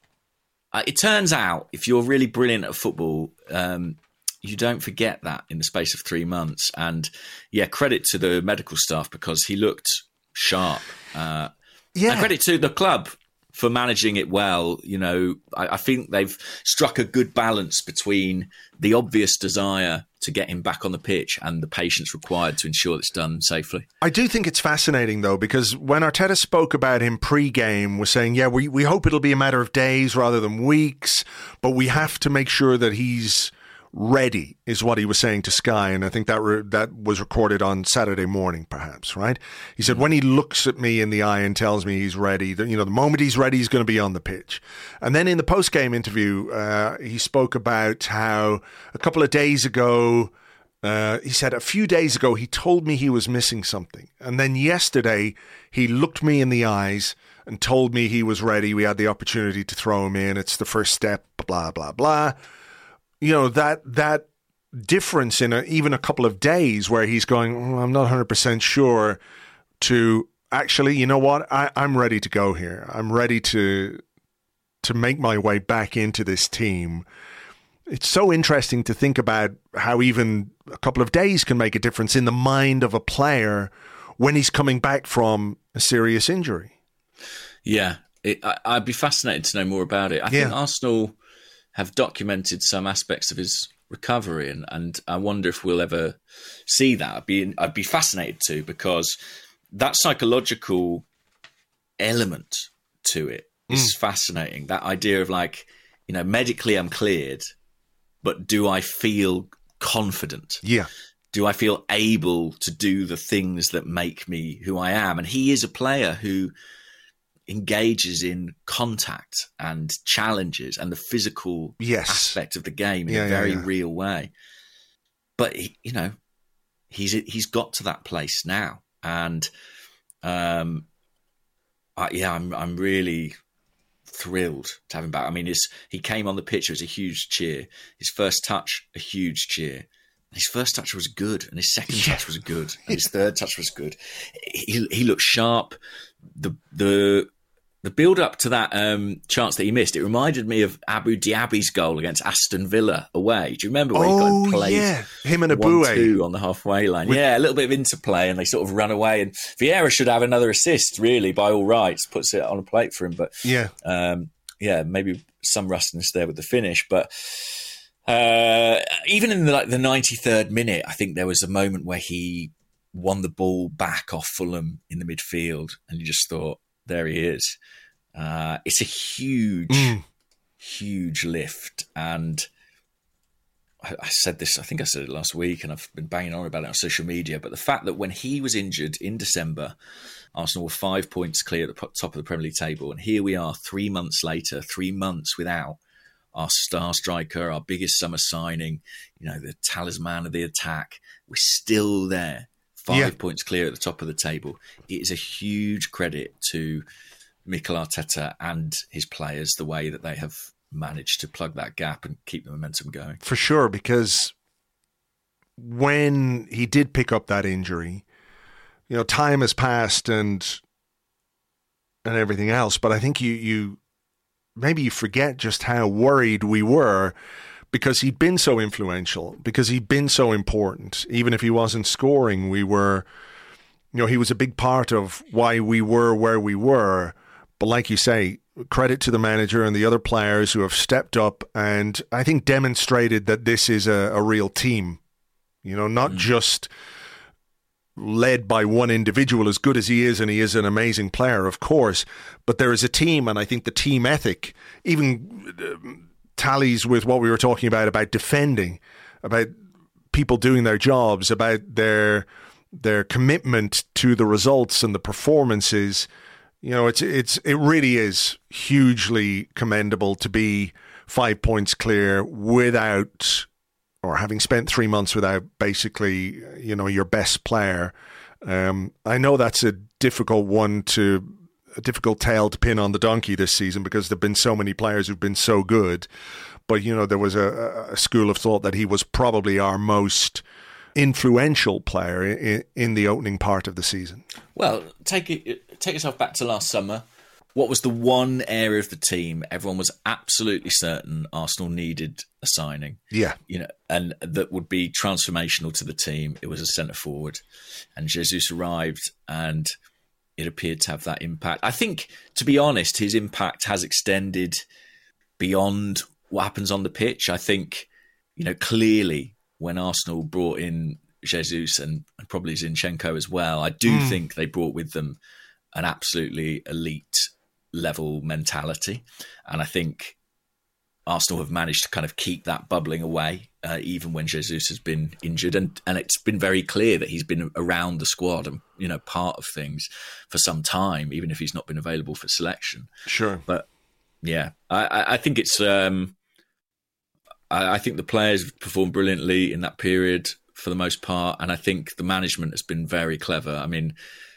F: turns out, if you're really brilliant at football, you don't forget that in the space of 3 months. And yeah, credit to the medical staff because he looked sharp. And credit to the club for managing it well. You know, I think they've struck a good balance between the obvious desire to get him back on the pitch and the patience required to ensure it's done safely.
E: I do think it's fascinating, though, because when Arteta spoke about him pre-game, was saying, yeah, we hope it'll be a matter of days rather than weeks, but we have to make sure that he's ready, is what he was saying to Sky. And I think that was recorded on Saturday morning, perhaps, right? He said, when he looks at me in the eye and tells me he's ready, that, you know, the moment he's ready, he's going to be on the pitch. And then in the post-game interview, he spoke about how a couple of days ago, he said a few days ago, he told me he was missing something. And then yesterday, he looked me in the eyes and told me he was ready. We had the opportunity to throw him in. It's the first step, blah, blah, blah. You know, that difference in even a couple of days where he's going, I'm not 100% sure, to actually, you know what, I'm ready to go here. I'm ready to make my way back into this team. It's so interesting to think about how even a couple of days can make a difference in the mind of a player when he's coming back from a serious injury.
F: Yeah, I'd be fascinated to know more about it. I think Arsenal have documented some aspects of his recovery, and I wonder if we'll ever see that. I'd be fascinated to, because that psychological element to it is fascinating. That idea of, like, you know, medically I'm cleared, but do I feel confident?
E: Yeah.
F: Do I feel able to do the things that make me who I am? And he is a player who engages in contact and challenges and the physical aspect of the game in a very real way. But you know, he's got to that place now, and I'm really thrilled to have him back. I mean, he came on the pitch, it was a huge cheer. His first touch, a huge cheer. His first touch was good, and his second touch was good, and his third touch was good. He looked sharp. The build up to that chance that he missed, it reminded me of Abu Diaby's goal against Aston Villa away. Do you remember when he got played?
E: Him and Aboué
F: on the halfway line. A little bit of interplay, and they sort of run away. And Vieira should have another assist, really, by all rights. Puts it on a plate for him, but maybe some rustiness there with the finish. But even in the 93rd minute, I think there was a moment where he won the ball back off Fulham in the midfield, and you just thought, there he is. It's a huge lift. And I said this, I think I said it last week, and I've been banging on about it on social media, but the fact that when he was injured in December, Arsenal were 5 points clear at the top of the Premier League table. And here we are 3 months later, 3 months without our star striker, our biggest summer signing, you know, the talisman of the attack. We're still there. 5 points clear at the top of the table. It is a huge credit to Mikel Arteta and his players, the way that they have managed to plug that gap and keep the momentum going.
E: For sure, because when he did pick up that injury, you know, time has passed and everything else, but I think you maybe you forget just how worried we were, because he'd been so influential, because he'd been so important. Even if he wasn't scoring, we were, you know, he was a big part of why we were where we were. But like you say, credit to the manager and the other players who have stepped up and I think demonstrated that this is a real team. You know, not just led by one individual, as good as he is, and he is an amazing player, of course, but there is a team, and I think the team ethic, even tallies with what we were talking about defending, about people doing their jobs, about their commitment to the results and the performances. You know, it really is hugely commendable to be 5 points clear without, or having spent 3 months without basically, you know, your best player. I know that's a difficult tail to pin on the donkey this season, because there've been so many players who've been so good. But, you know, there was a school of thought that he was probably our most influential player in the opening part of the season.
F: Well, take yourself back to last summer. What was the one area of the team everyone was absolutely certain Arsenal needed a signing?
E: Yeah.
F: You know, and that would be transformational to the team. It was a centre forward. And Jesus arrived, and it appeared to have that impact. I think, to be honest, his impact has extended beyond what happens on the pitch. I think, clearly when Arsenal brought in Jesus and probably Zinchenko as well, I do think they brought with them an absolutely elite level mentality. And I think Arsenal have managed to kind of keep that bubbling away, even when Jesus has been injured. And it's been very clear that he's been around the squad and, part of things for some time, even if he's not been available for selection.
E: Sure.
F: But yeah, I think it's, I think the players have performed brilliantly in that period for the most part. And I think the management has been very clever. I mean,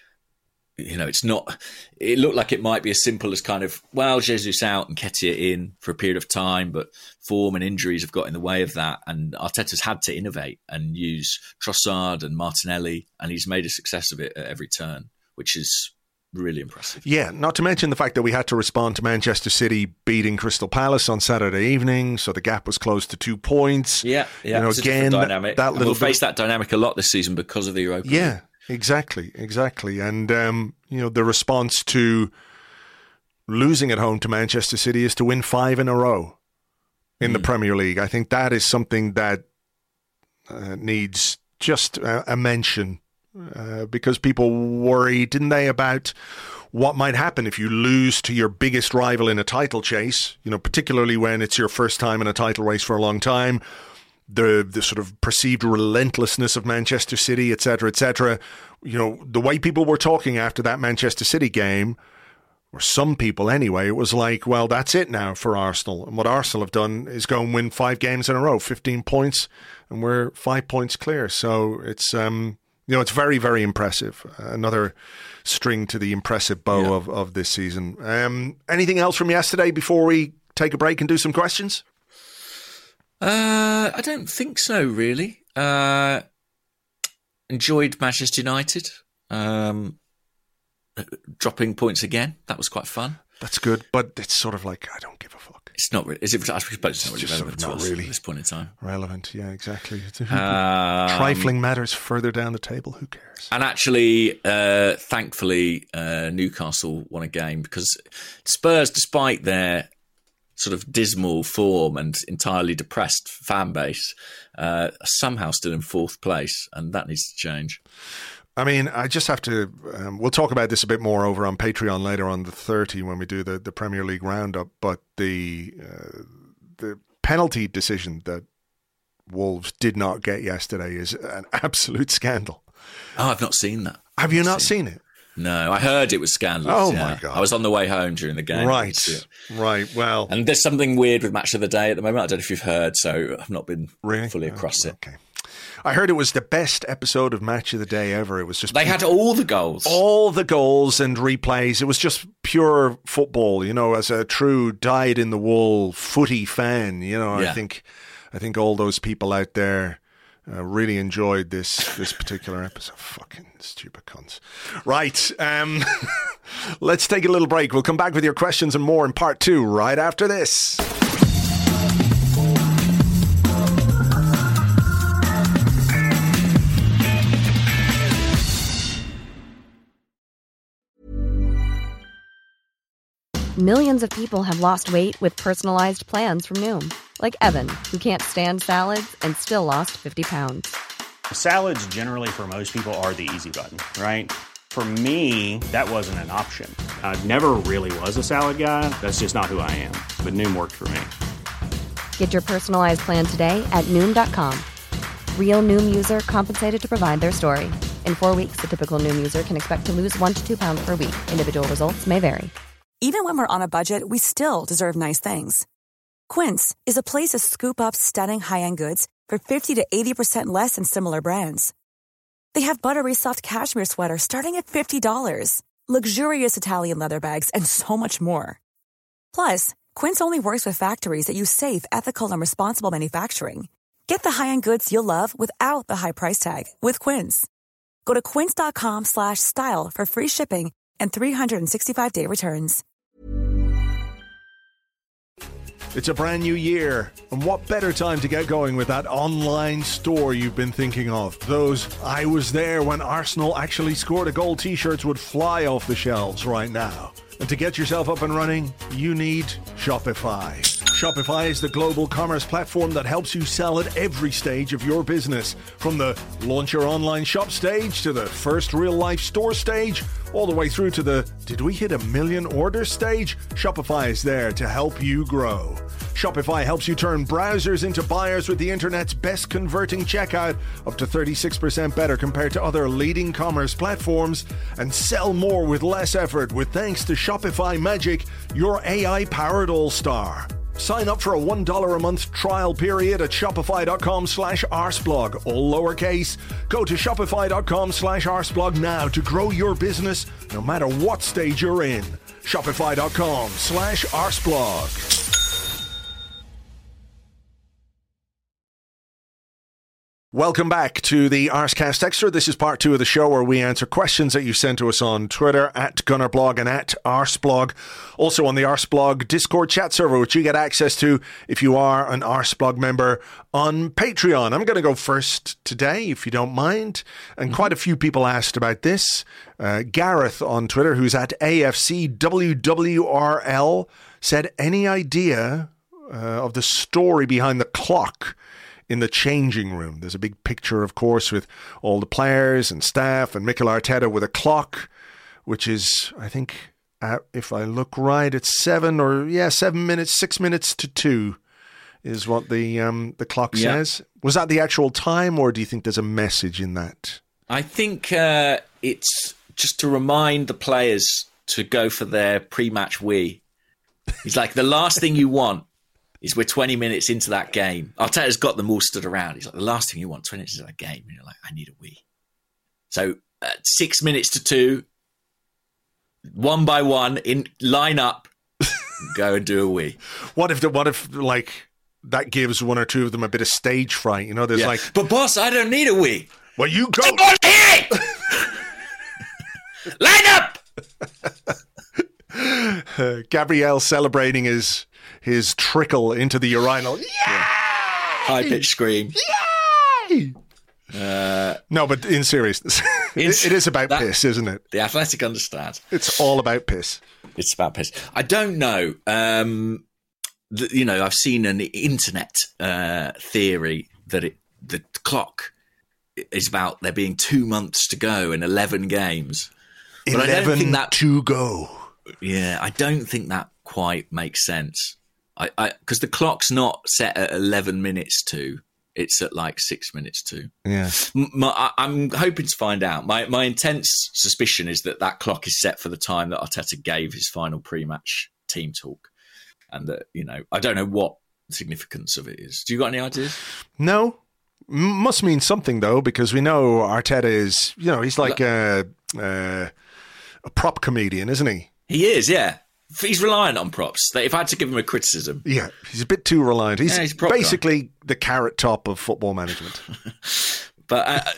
F: it looked like it might be as simple as kind of, Jesus out and Nketiah in for a period of time, but form and injuries have got in the way of that. And Arteta's had to innovate and use Trossard and Martinelli, and he's made a success of it at every turn, which is really impressive.
E: Yeah, not to mention the fact that we had to respond to Manchester City beating Crystal Palace on Saturday evening, so the gap was closed to 2 points.
F: Yeah. It's
E: again,
F: a dynamic. We'll face that dynamic a lot this season because of the Europa League.
E: Yeah. Exactly. And, the response to losing at home to Manchester City is to win 5 in a row in the Premier League. I think that is something that needs just a mention because people worry, didn't they, about what might happen if you lose to your biggest rival in a title chase, particularly when it's your first time in a title race for a long time. The sort of perceived relentlessness of Manchester City, et cetera, the way people were talking after that Manchester City game, or some people anyway, it was like, well, that's it now for Arsenal. And what Arsenal have done is go and win 5 games in a row, 15 points, and we're 5 points clear. So it's, it's very, very impressive. Another string to the impressive bow of this season. Anything else from yesterday before we take a break and do some questions?
F: I don't think so, really. Enjoyed Manchester United dropping points again. That was quite fun.
E: That's good, but it's sort of like, I don't give a fuck.
F: It's not really. Is it? I suppose it's not really relevant
E: to us
F: at this point in time.
E: Relevant, yeah, exactly. Trifling matters further down the table. Who cares?
F: And actually, thankfully, Newcastle won a game because Spurs, despite their sort of dismal form and entirely depressed fan base, somehow still in 4th place, and that needs to change.
E: I mean, I just have to, we'll talk about this a bit more over on Patreon later on the 30 when we do the Premier League roundup, but the penalty decision that Wolves did not get yesterday is an absolute scandal.
F: Oh, I've not seen that.
E: Have you not seen it?
F: No, I heard it was scandalous.
E: Oh, my God.
F: I was on the way home during the game.
E: Right, well.
F: And there's something weird with Match of the Day at the moment. I don't know if you've heard, so I've not been fully across it.
E: Okay. I heard it was the best episode of Match of the Day ever. It was just...
F: They had all the goals.
E: All the goals and replays. It was just pure football, as a true dyed-in-the-wool footy fan. I think all those people out there really enjoyed this particular episode. Fucking stupid cunts. Right. Let's take a little break. We'll come back with your questions and more in part 2 right after this.
G: Millions of people have lost weight with personalized plans from Noom. Like Evan, who can't stand salads and still lost 50 pounds.
H: Salads generally for most people are the easy button, right? For me, that wasn't an option. I never really was a salad guy. That's just not who I am. But Noom worked for me.
G: Get your personalized plan today at Noom.com. Real Noom user compensated to provide their story. In 4 weeks, the typical Noom user can expect to lose 1 to 2 pounds per week. Individual results may vary.
I: Even when we're on a budget, we still deserve nice things. Quince is a place to scoop up stunning high-end goods for 50 to 80% less than similar brands. They have buttery soft cashmere sweaters starting at $50, luxurious Italian leather bags, and so much more. Plus, Quince only works with factories that use safe, ethical, and responsible manufacturing. Get the high-end goods you'll love without the high price tag with Quince. Go to quince.com/style for free shipping and 365-day returns.
E: It's a brand new year, and what better time to get going with that online store you've been thinking of? Those "I was there when Arsenal actually scored a goal" t-shirts would fly off the shelves right now. And to get yourself up and running, you need Shopify. Shopify is the global commerce platform that helps you sell at every stage of your business. From the launch your online shop stage to the first real-life store stage, all the way through to the "did we hit 1 million orders" stage, Shopify is there to help you grow. Shopify helps you turn browsers into buyers with the internet's best converting checkout, up to 36% better compared to other leading commerce platforms, and sell more with less effort with thanks to Shopify Magic, your AI-powered all-star. Sign up for a $1 a month trial period at shopify.com/arseblog, all lowercase. Go to shopify.com/arseblog now to grow your business no matter what stage you're in. Shopify.com/arseblog. Welcome back to the Arsecast Extra. This is part 2 of the show where we answer questions that you sent to us on Twitter at Gunnerblog and at Arseblog. Also on the Arseblog Discord chat server, which you get access to if you are an Arseblog member on Patreon. I'm going to go first today, if you don't mind. And quite a few people asked about this. Gareth on Twitter, who's at AFCWWRL, said, any idea of the story behind the clock in the changing room? There's a big picture, of course, with all the players and staff and Mikel Arteta with a clock, which is, I think, if I look right, it's 7 minutes, 6 minutes to 2 is what the clock says. Was that the actual time, or do you think there's a message in that?
F: I think it's just to remind the players to go for their pre-match wee. He's like, the last thing you want is we're 20 minutes into that game. Arteta's got them all stood around. He's like, the last thing you want, 20 minutes into that game. And you're like, I need a wee. So 6 minutes to 2, one by one, line up, go and do a wee.
E: What if like that gives one or two of them a bit of stage fright? You know, there's like,
F: but boss, I don't need a wee.
E: Well, you go.
F: Line up.
E: Gabriel celebrating his trickle into the urinal. Yay!
F: High-pitched scream.
E: Yay! No, but in seriousness, it is about piss, isn't it?
F: The Athletic understand.
E: It's all about piss.
F: It's about piss. I don't know. I've seen an internet theory that the clock is about there being 2 months to go and 11 games. But
E: 11
F: I don't think that
E: to go.
F: Yeah, I don't think that quite makes sense. Because the clock's not set at 11 minutes to, it's at like 6 minutes to.
E: Yeah.
F: I'm hoping to find out. My intense suspicion is that clock is set for the time that Arteta gave his final pre-match team talk. And that, I don't know what the significance of it is. Do you got any ideas?
E: No. Must mean something, though, because we know Arteta is, he's like a prop comedian, isn't he?
F: He is, yeah. He's reliant on props. If I had to give him a criticism.
E: Yeah, he's a bit too reliant. He's
F: a prop
E: basically
F: guy.
E: The Carrot Top of football management.
F: But,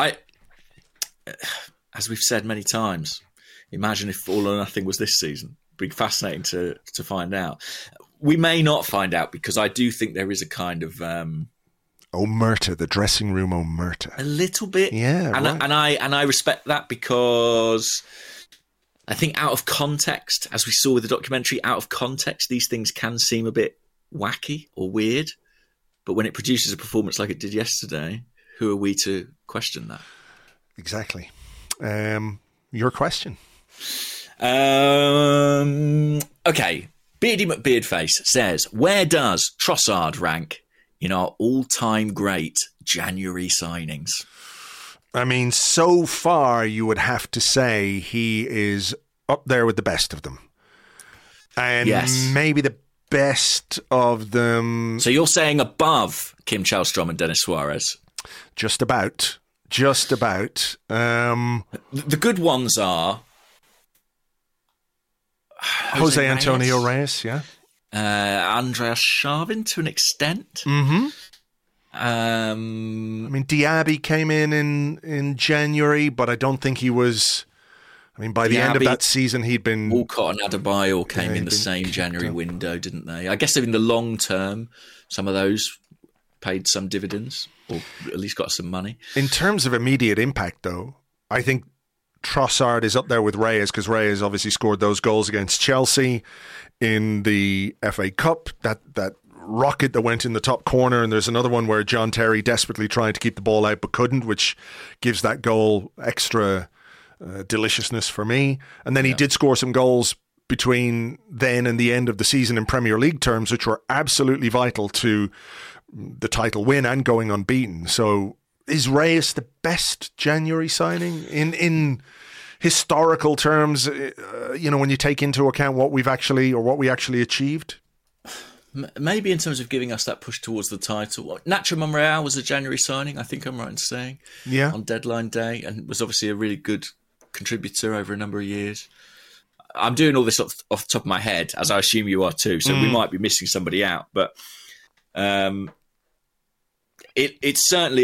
F: as we've said many times, imagine if All or Nothing was this season. It'd be fascinating to find out. We may not find out because I do think there is a kind of...
E: Omerta, the dressing room omerta.
F: A little bit.
E: Yeah,
F: and I respect that because... I think out of context, as we saw with the documentary, out of context, these things can seem a bit wacky or weird. But when it produces a performance like it did yesterday, who are we to question that?
E: Exactly. Your question.
F: Okay. Beardy McBeardface says, where does Trossard rank in our all-time great January signings?
E: I mean, so far you would have to say he is up there with the best of them. And maybe the best of them...
F: So you're saying above Kim Källström and Denis Suarez?
E: Just about.
F: The good ones are...
E: Jose Antonio Reyes, yeah.
F: Andreas Schaven to an extent.
E: Mm-hmm. I mean, Diaby came in January, but I don't think he was I mean, by the end of that season, he'd been...
F: Walcott and Adebayor came in the same January window, didn't they? I guess in the long term, some of those paid some dividends, or at least got some money.
E: In terms of immediate impact, though, I think Trossard is up there with Reyes, because Reyes obviously scored those goals against Chelsea in the FA Cup, that rocket that went in the top corner, and there's another one where John Terry desperately tried to keep the ball out but couldn't, which gives that goal extra deliciousness for me. And then he did score some goals between then and the end of the season in Premier League terms, which were absolutely vital to the title win and going unbeaten. So is Reyes the best January signing in historical terms, when you take into account what we actually achieved?
F: Maybe in terms of giving us that push towards the title. Nacho Monreal was a January signing, I think I'm right in saying, on deadline day, and was obviously a really good contributor over a number of years. I'm doing all this off the top of my head, as I assume you are too, so we might be missing somebody out, but it's certainly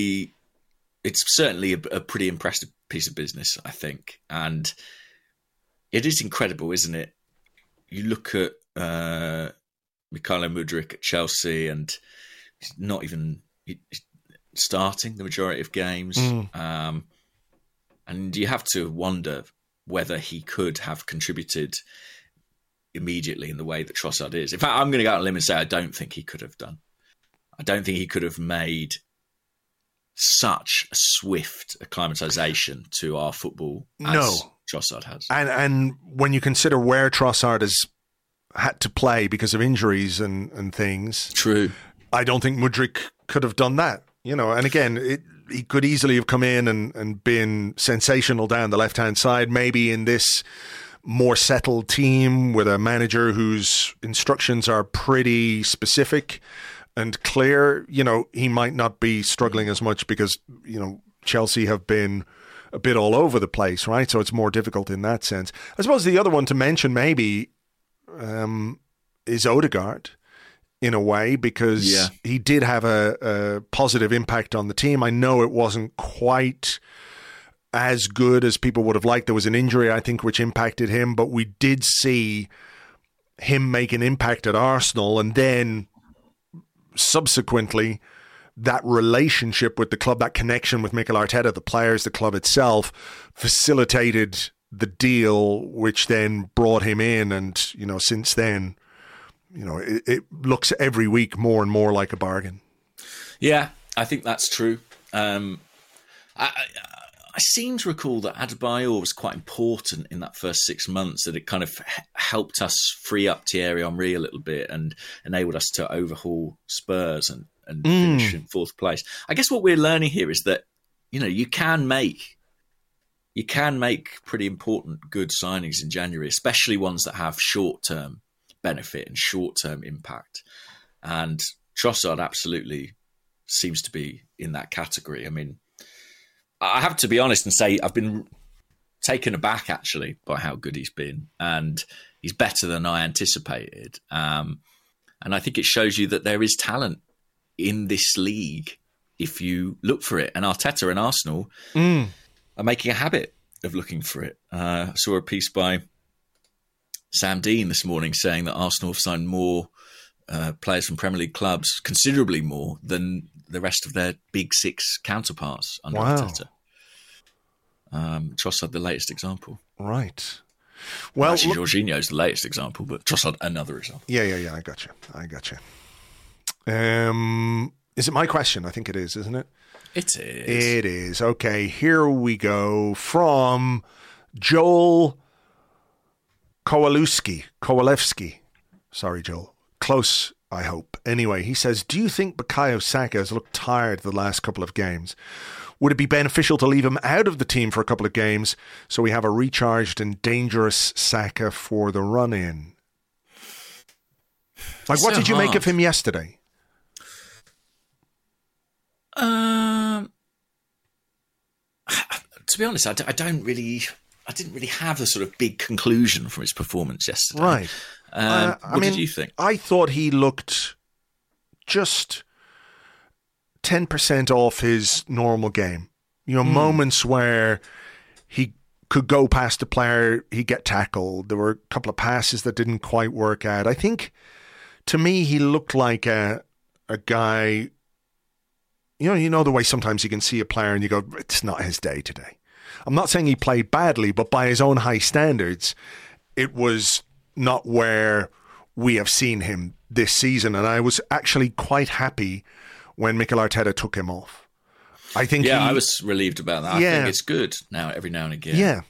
F: a pretty impressive piece of business, I think. And it is incredible, isn't it? You look at Mykhailo Mudryk at Chelsea, and he's not even starting the majority of games. And you have to wonder whether he could have contributed immediately in the way that Trossard is. In fact, I'm going to go out on a limb and say I don't think he could have done. I don't think he could have made such a swift acclimatization to our football as Trossard has.
E: And when you consider where Trossard has had to play because of injuries and things,
F: true,
E: I don't think Mudryk could have done that. And again, he could easily have come in and been sensational down the left-hand side, maybe in this more settled team with a manager whose instructions are pretty specific and clear. He might not be struggling as much because, Chelsea have been a bit all over the place, right? So it's more difficult in that sense. I suppose the other one to mention maybe is Odegaard, in a way, because he did have a positive impact on the team. I know it wasn't quite as good as people would have liked. There was an injury, I think, which impacted him, but we did see him make an impact at Arsenal, and then subsequently that relationship with the club, that connection with Mikel Arteta, the players, the club itself, facilitated the deal, which then brought him in. And, since then, it looks every week more and more like a bargain.
F: Yeah, I think that's true. I seem to recall that Adebayor was quite important in that first 6 months, that it kind of helped us free up Thierry Henry a little bit and enabled us to overhaul Spurs and finish in fourth place. I guess what we're learning here is that, you can make pretty important good signings in January, especially ones that have short-term benefit and short-term impact. And Trossard absolutely seems to be in that category. I mean, I have to be honest and say I've been taken aback, actually, by how good he's been. And he's better than I anticipated. And I think it shows you that there is talent in this league if you look for it. And Arteta and Arsenal are making a habit of looking for it. I saw a piece by Sam Dean this morning saying that Arsenal have signed more players from Premier League clubs, considerably more than the rest of their big six counterparts under Arteta. Trossard, the latest example.
E: Right. Well,
F: actually, Jorginho's the latest example, but Trossard, another example.
E: Yeah. I got you. Is it my question? I think it is, isn't it?
F: It is.
E: It is. Okay, here we go. From Joel Kowalewski. Sorry, Joel. Close, I hope. Anyway, he says, do you think Bukayo Saka has looked tired the last couple of games? Would it be beneficial to leave him out of the team for a couple of games so we have a recharged and dangerous Saka for the run-in? Like, what did you make of him yesterday?
F: To be honest, I didn't really have the sort of big conclusion from his performance yesterday.
E: Right.
F: What did you think?
E: I thought he looked just 10% off his normal game. Moments where he could go past a player, he'd get tackled. There were a couple of passes that didn't quite work out. I think, to me, he looked like a guy, you know the way sometimes you can see a player and you go, it's not his day today. I'm not saying he played badly, but by his own high standards, it was not where we have seen him this season. And I was actually quite happy when Mikel Arteta took him off. I think
F: I was relieved about that.
E: Yeah.
F: I think it's good every now and again.
E: Yeah.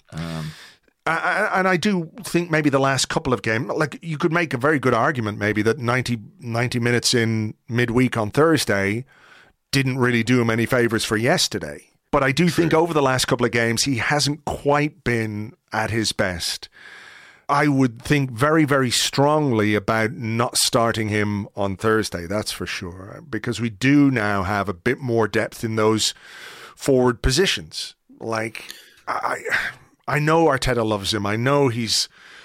E: And I do think maybe the last couple of games, like you could make a very good argument maybe that 90 minutes in midweek on Thursday didn't really do him any favours for yesterday. But I do think over the last couple of games, he hasn't quite been at his best. I would think very, very strongly about not starting him on Thursday, that's for sure, because we do now have a bit more depth in those forward positions. Like, I know Arteta loves him. I know he's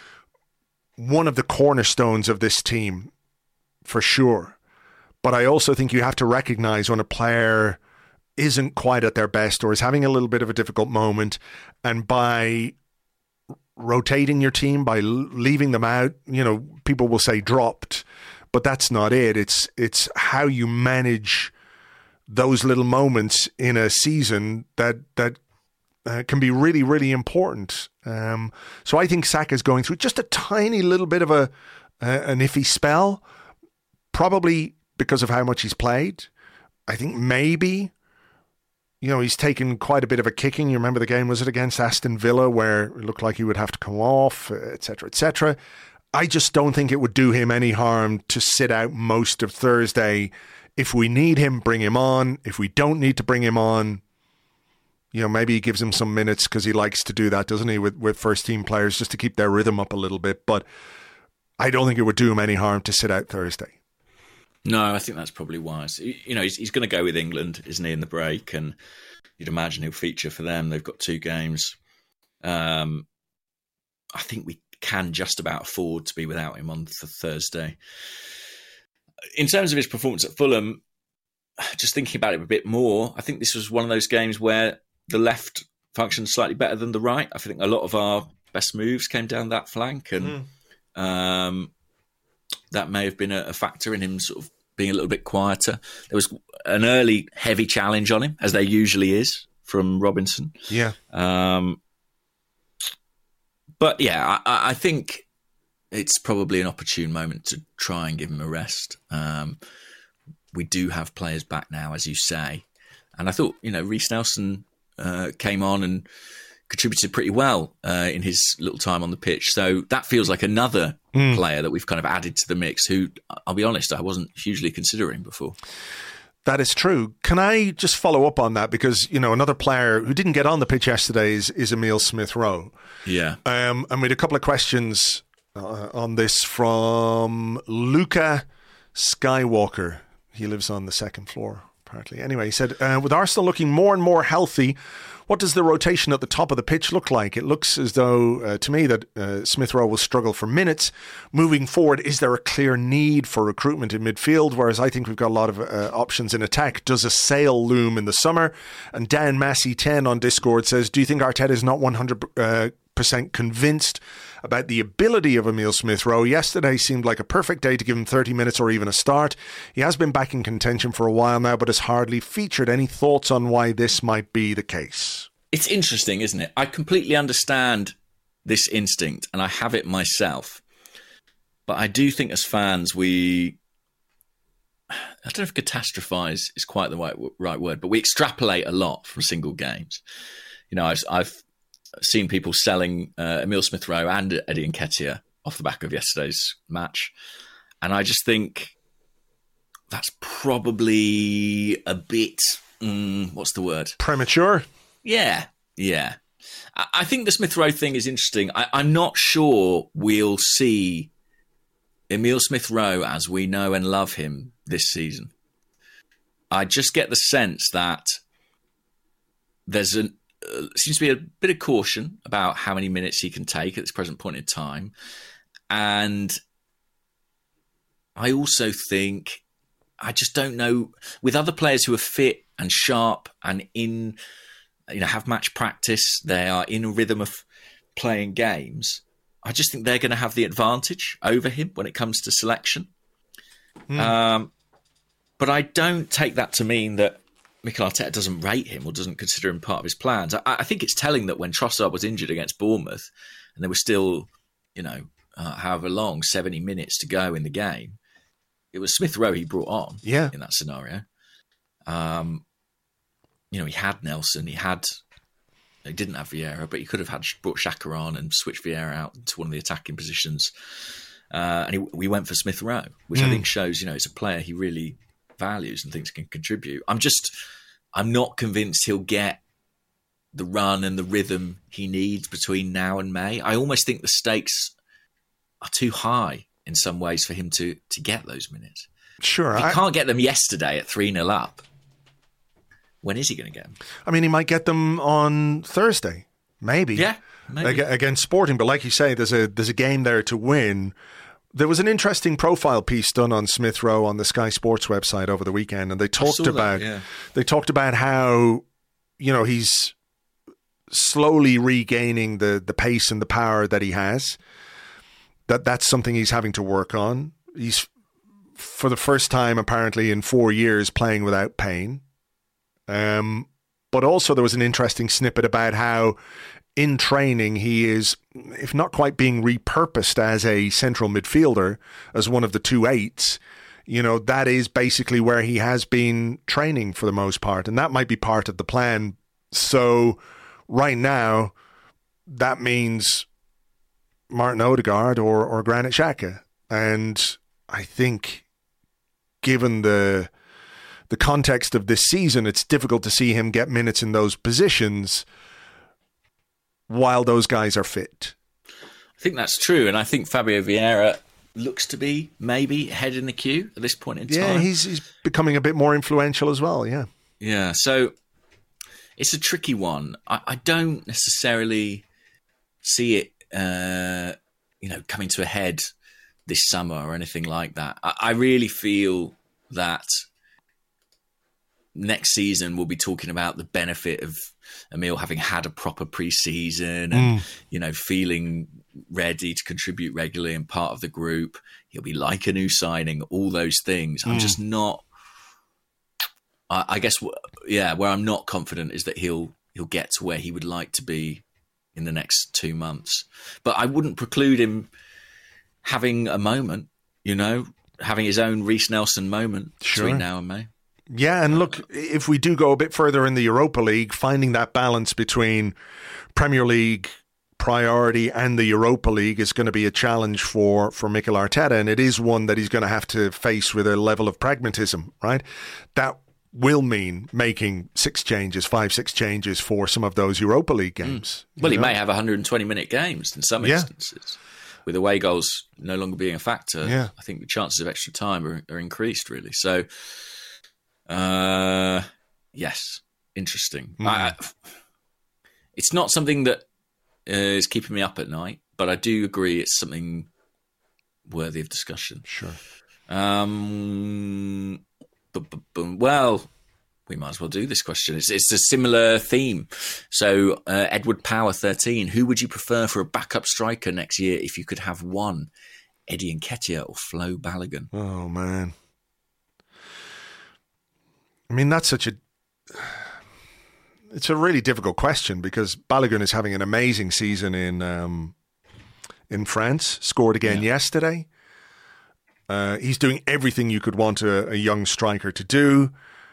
E: one of the cornerstones of this team, for sure. But I also think you have to recognize when a player isn't quite at their best or is having a little bit of a difficult moment, and by rotating your team, by leaving them out, people will say dropped, but that's not it. It's how you manage those little moments in a season that can be really, really important. So I think Saka's going through just a tiny little bit of an iffy spell, probably because of how much he's played. I think maybe he's taken quite a bit of a kicking. You remember the game, was it against Aston Villa, where it looked like he would have to come off, etc., etc. I just don't think it would do him any harm to sit out most of Thursday. If we need him, bring him on. If we don't need to bring him on, maybe he gives him some minutes because he likes to do that, doesn't he, with first-team players, just to keep their rhythm up a little bit. But I don't think it would do him any harm to sit out Thursday.
F: No, I think that's probably wise. He's going to go with England, isn't he, in the break? And you'd imagine he'll feature for them. They've got 2 games. I think we can just about afford to be without him on Thursday. In terms of his performance at Fulham, just thinking about it a bit more, I think this was one of those games where the left functioned slightly better than the right. I think a lot of our best moves came down that flank, and that may have been a factor in him sort of being a little bit quieter. There was an early heavy challenge on him, as there usually is, from Robinson.
E: Yeah.
F: But yeah, I think it's probably an opportune moment to try and give him a rest. We do have players back now, as you say. And I thought, Reiss Nelson came on and contributed pretty well in his little time on the pitch. So that feels like another player that we've kind of added to the mix who, I'll be honest, I wasn't hugely considering before.
E: That is true. Can I just follow up on that? Because, another player who didn't get on the pitch yesterday is Emile Smith-Rowe.
F: Yeah.
E: And we had a couple of questions on this from Luca Skywalker. He lives on the second floor, apparently. Anyway, he said, with Arsenal looking more and more healthy, what does the rotation at the top of the pitch look like? It looks as though, to me, that Smith-Rowe will struggle for minutes. Moving forward, is there a clear need for recruitment in midfield? Whereas I think we've got a lot of options in attack. Does a sale loom in the summer? And Dan Massey 10 on Discord says, do you think Arteta is not 100% convinced about the ability of Emile Smith-Rowe? Yesterday seemed like a perfect day to give him 30 minutes or even a start. He has been back in contention for a while now, but has hardly featured. Any thoughts on why this might be the case?
F: It's interesting, isn't it? I completely understand this instinct, and I have it myself. But I do think as fans, I don't know if catastrophize is quite the right word, but we extrapolate a lot from single games. I've seen people selling Emile Smith-Rowe and Eddie Nketiah off the back of yesterday's match. And I just think that's probably a bit, what's the word?
E: Premature?
F: Yeah. I think the Smith-Rowe thing is interesting. I'm not sure we'll see Emile Smith-Rowe as we know and love him this season. I just get the sense that there's seems to be a bit of caution about how many minutes he can take at this present point in time. And I also think, I just don't know, with other players who are fit and sharp and in have match practice. They are in a rhythm of playing games. I just think they're going to have the advantage over him when it comes to selection. But I don't take that to mean that Mikel Arteta doesn't rate him or doesn't consider him part of his plans. I think it's telling that when Trossard was injured against Bournemouth and there was still, however long, 70 minutes to go in the game, it was Smith Rowe he brought on in that scenario. He had Nelson, he didn't have Vieira, but he could have brought Xhaka on and switched Vieira out to one of the attacking positions. And we went for Smith Rowe, which I think shows, it's a player he really values and thinks can contribute. I'm not convinced he'll get the run and the rhythm he needs between now and May. I almost think the stakes are too high in some ways for him to get those minutes.
E: Sure.
F: If he can't get them yesterday at 3-0 up, when is he going to get them?
E: I mean, he might get them on Thursday, maybe.
F: Yeah, maybe.
E: Against Sporting. But like you say, there's a game there to win. There was an interesting profile piece done on Smith Rowe on the Sky Sports website over the weekend, and they talked about how, he's slowly regaining the pace and the power that he has. That's something he's having to work on. He's, for the first time apparently in 4 years, playing without pain. But also there was an interesting snippet about how in training he is, if not quite being repurposed as a central midfielder, as one of the 2-8s, that is basically where he has been training for the most part. And that might be part of the plan. So right now, that means Martin Odegaard or Granit Xhaka. And I think given the context of this season, it's difficult to see him get minutes in those positions while those guys are fit.
F: I think that's true, and I think Fabio Vieira looks to be maybe ahead in the queue at this point in time.
E: Yeah, he's becoming a bit more influential as well, yeah.
F: Yeah, so it's a tricky one. I don't necessarily see it, coming to a head this summer or anything like that. I really feel that next season we'll be talking about the benefit of Emil having had a proper pre-season and, feeling ready to contribute regularly and part of the group. He'll be like a new signing, all those things. I'm just not, I guess, where I'm not confident is that he'll get to where he would like to be in the next 2 months. But I wouldn't preclude him having a moment, having his own Reece Nelson moment between now and May.
E: Yeah, and look, if we do go a bit further in the Europa League, finding that balance between Premier League priority and the Europa League is going to be a challenge for Mikel Arteta, and it is one that he's going to have to face with a level of pragmatism, right? That will mean making 5-6 changes for some of those Europa League games.
F: Well, he may have 120-minute games in some instances. With away goals no longer being a factor, I think the chances of extra time are increased, really. So, yes, interesting. It's not something that is keeping me up at night, but I do agree it's something worthy of discussion.
E: Sure.
F: Well, we might as well do this question. It's a similar theme. So, Edward Power 13, who would you prefer for a backup striker next year if you could have one? Eddie Nketiah or Flo Balogun?
E: Oh, man. I mean, that's it's a really difficult question because Balogun is having an amazing season in France, scored again yesterday. He's doing everything you could want a young striker to do.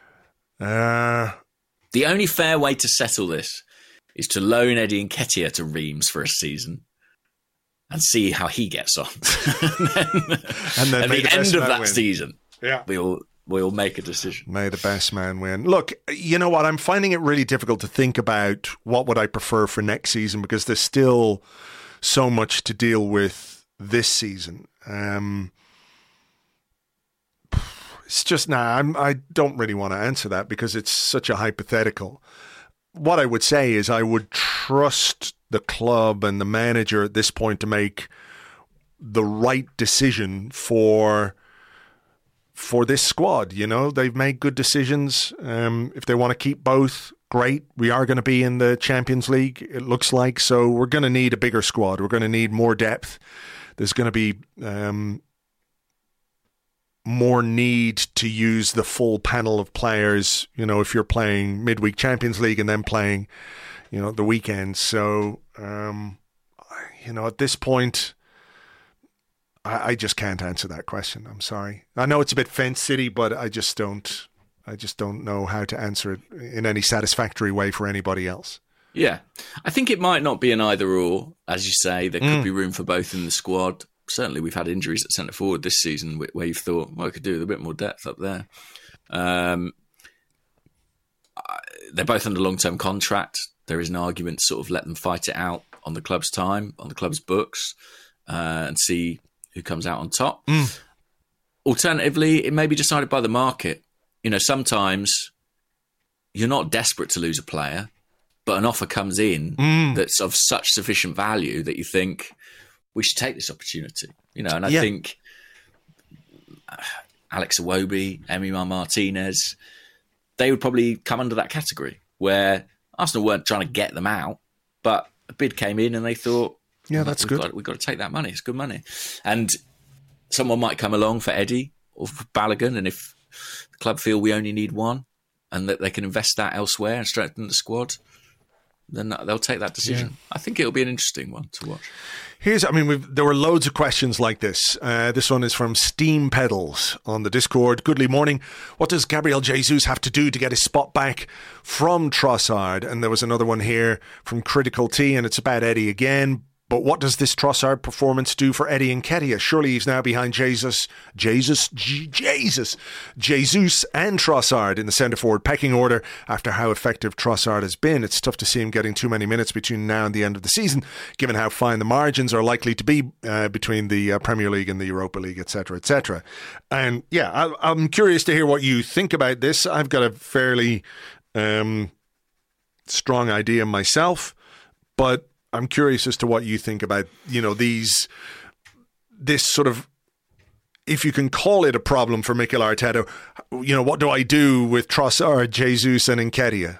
F: The only fair way to settle this is to loan Eddie Nketiah to Reims for a season and see how he gets on. and then at the end of that season, we'll make a decision.
E: May the best man win. Look, you know what? I'm finding it really difficult to think about what would I prefer for next season because there's still so much to deal with this season. It's just I don't really want to answer that because it's such a hypothetical. What I would say is I would trust the club and the manager at this point to make the right decision for this squad. They've made good decisions. If they want to keep both, great. We are going to be in the Champions League, it looks like. So we're going to need a bigger squad. We're going to need more depth. There's going to be more need to use the full panel of players, if you're playing midweek Champions League and then playing, the weekend. So, at this point, I just can't answer that question. I'm sorry. I know it's a bit fence city, but I just don't know how to answer it in any satisfactory way for anybody else.
F: Yeah. I think it might not be an either or. As you say, there could be room for both in the squad. Certainly we've had injuries at centre forward this season where you've thought, well, I could do with a bit more depth up there. They're both under long-term contract. There is an argument to sort of let them fight it out on the club's time, on the club's books, and see who comes out on top. Alternatively, it may be decided by the market. Sometimes you're not desperate to lose a player, but an offer comes in that's of such sufficient value that you think we should take this opportunity. And I think Alex Iwobi, Emile Martinez, they would probably come under that category where Arsenal weren't trying to get them out, but a bid came in and they thought,
E: that's good.
F: We've got to take that money. It's good money. And someone might come along for Eddie or for Balogun, and if the club feel we only need one and that they can invest that elsewhere and strengthen the squad, then they'll take that decision. Yeah. I think it'll be an interesting one to watch.
E: There were loads of questions like this. This one is from Steam Pedals on the Discord. Goodly morning. What does Gabriel Jesus have to do to get his spot back from Trossard? And there was another one here from Critical T, and it's about Eddie again. But what does this Trossard performance do for Eddie Nketiah? Surely he's now behind Jesus and Trossard in the centre-forward pecking order after how effective Trossard has been. It's tough to see him getting too many minutes between now and the end of the season, given how fine the margins are likely to be between the Premier League and the Europa League, etc., etc. And I'm curious to hear what you think about this. I've got a fairly strong idea myself, but I'm curious as to what you think about, this sort of, if you can call it a problem for Mikel Arteta, what do I do with Trossard, Jesus and Nketiah?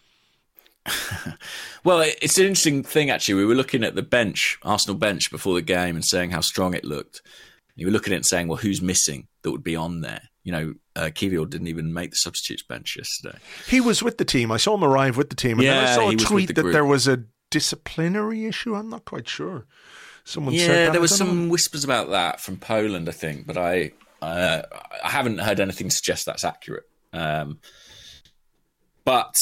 F: Well, it's an interesting thing, actually. We were looking at the bench, Arsenal bench, before the game and saying how strong it looked. You were looking at it and saying, well, who's missing that would be on there? Kiwior didn't even make the substitutes bench yesterday.
E: He was with the team. I saw him arrive with the team. And then I saw a tweet that there was a disciplinary issue. I'm not quite sure. Someone said that.
F: There was some whispers about that from Poland, I think, but I haven't heard anything to suggest that's accurate. But what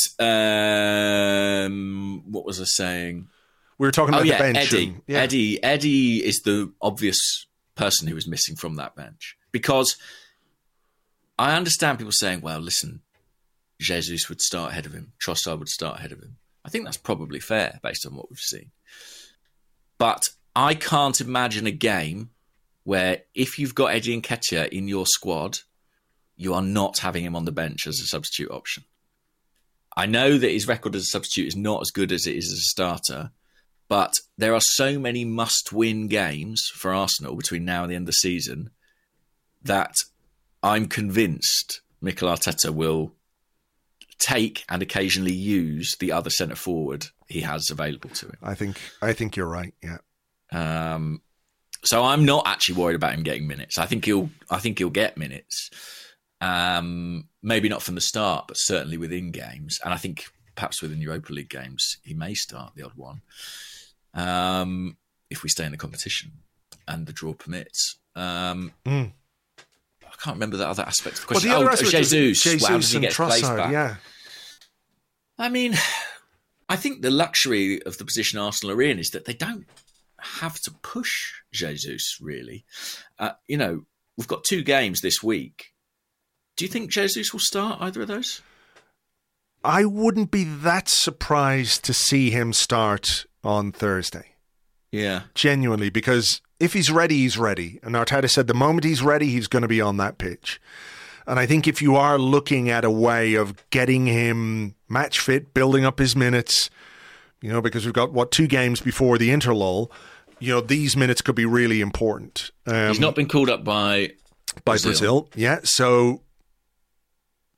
F: was I saying?
E: We were talking about the bench.
F: Eddie is the obvious person who was missing from that bench, because I understand people saying, well, listen, Jesus would start ahead of him, Trossard would start ahead of him. I think that's probably fair based on what we've seen. But I can't imagine a game where if you've got Eddie Nketiah in your squad, you are not having him on the bench as a substitute option. I know that his record as a substitute is not as good as it is as a starter, but there are so many must-win games for Arsenal between now and the end of the season that I'm convinced Mikel Arteta will take and occasionally use the other centre forward he has available to him.
E: I think you're right. Yeah.
F: So I'm not actually worried about him getting minutes. I think he'll get minutes. Maybe not from the start, but certainly within games. And I think perhaps within Europa League games, he may start the odd one. If we stay in the competition and the draw permits. I can't remember the other aspect of the question.
E: Well, Jesus
F: how does he get
E: Trossard,
F: placed back?
E: Yeah.
F: I mean, I think the luxury of the position Arsenal are in is that they don't have to push Jesus, really. We've got 2 games this week. Do you think Jesus will start either of those?
E: I wouldn't be that surprised to see him start on Thursday.
F: Yeah.
E: Genuinely, because if he's ready, he's ready. And Arteta said the moment he's ready, he's going to be on that pitch. And I think if you are looking at a way of getting him match fit, building up his minutes, because we've got, 2 games before the interlull, these minutes could be really important.
F: He's not been called up by
E: Brazil. Yeah. So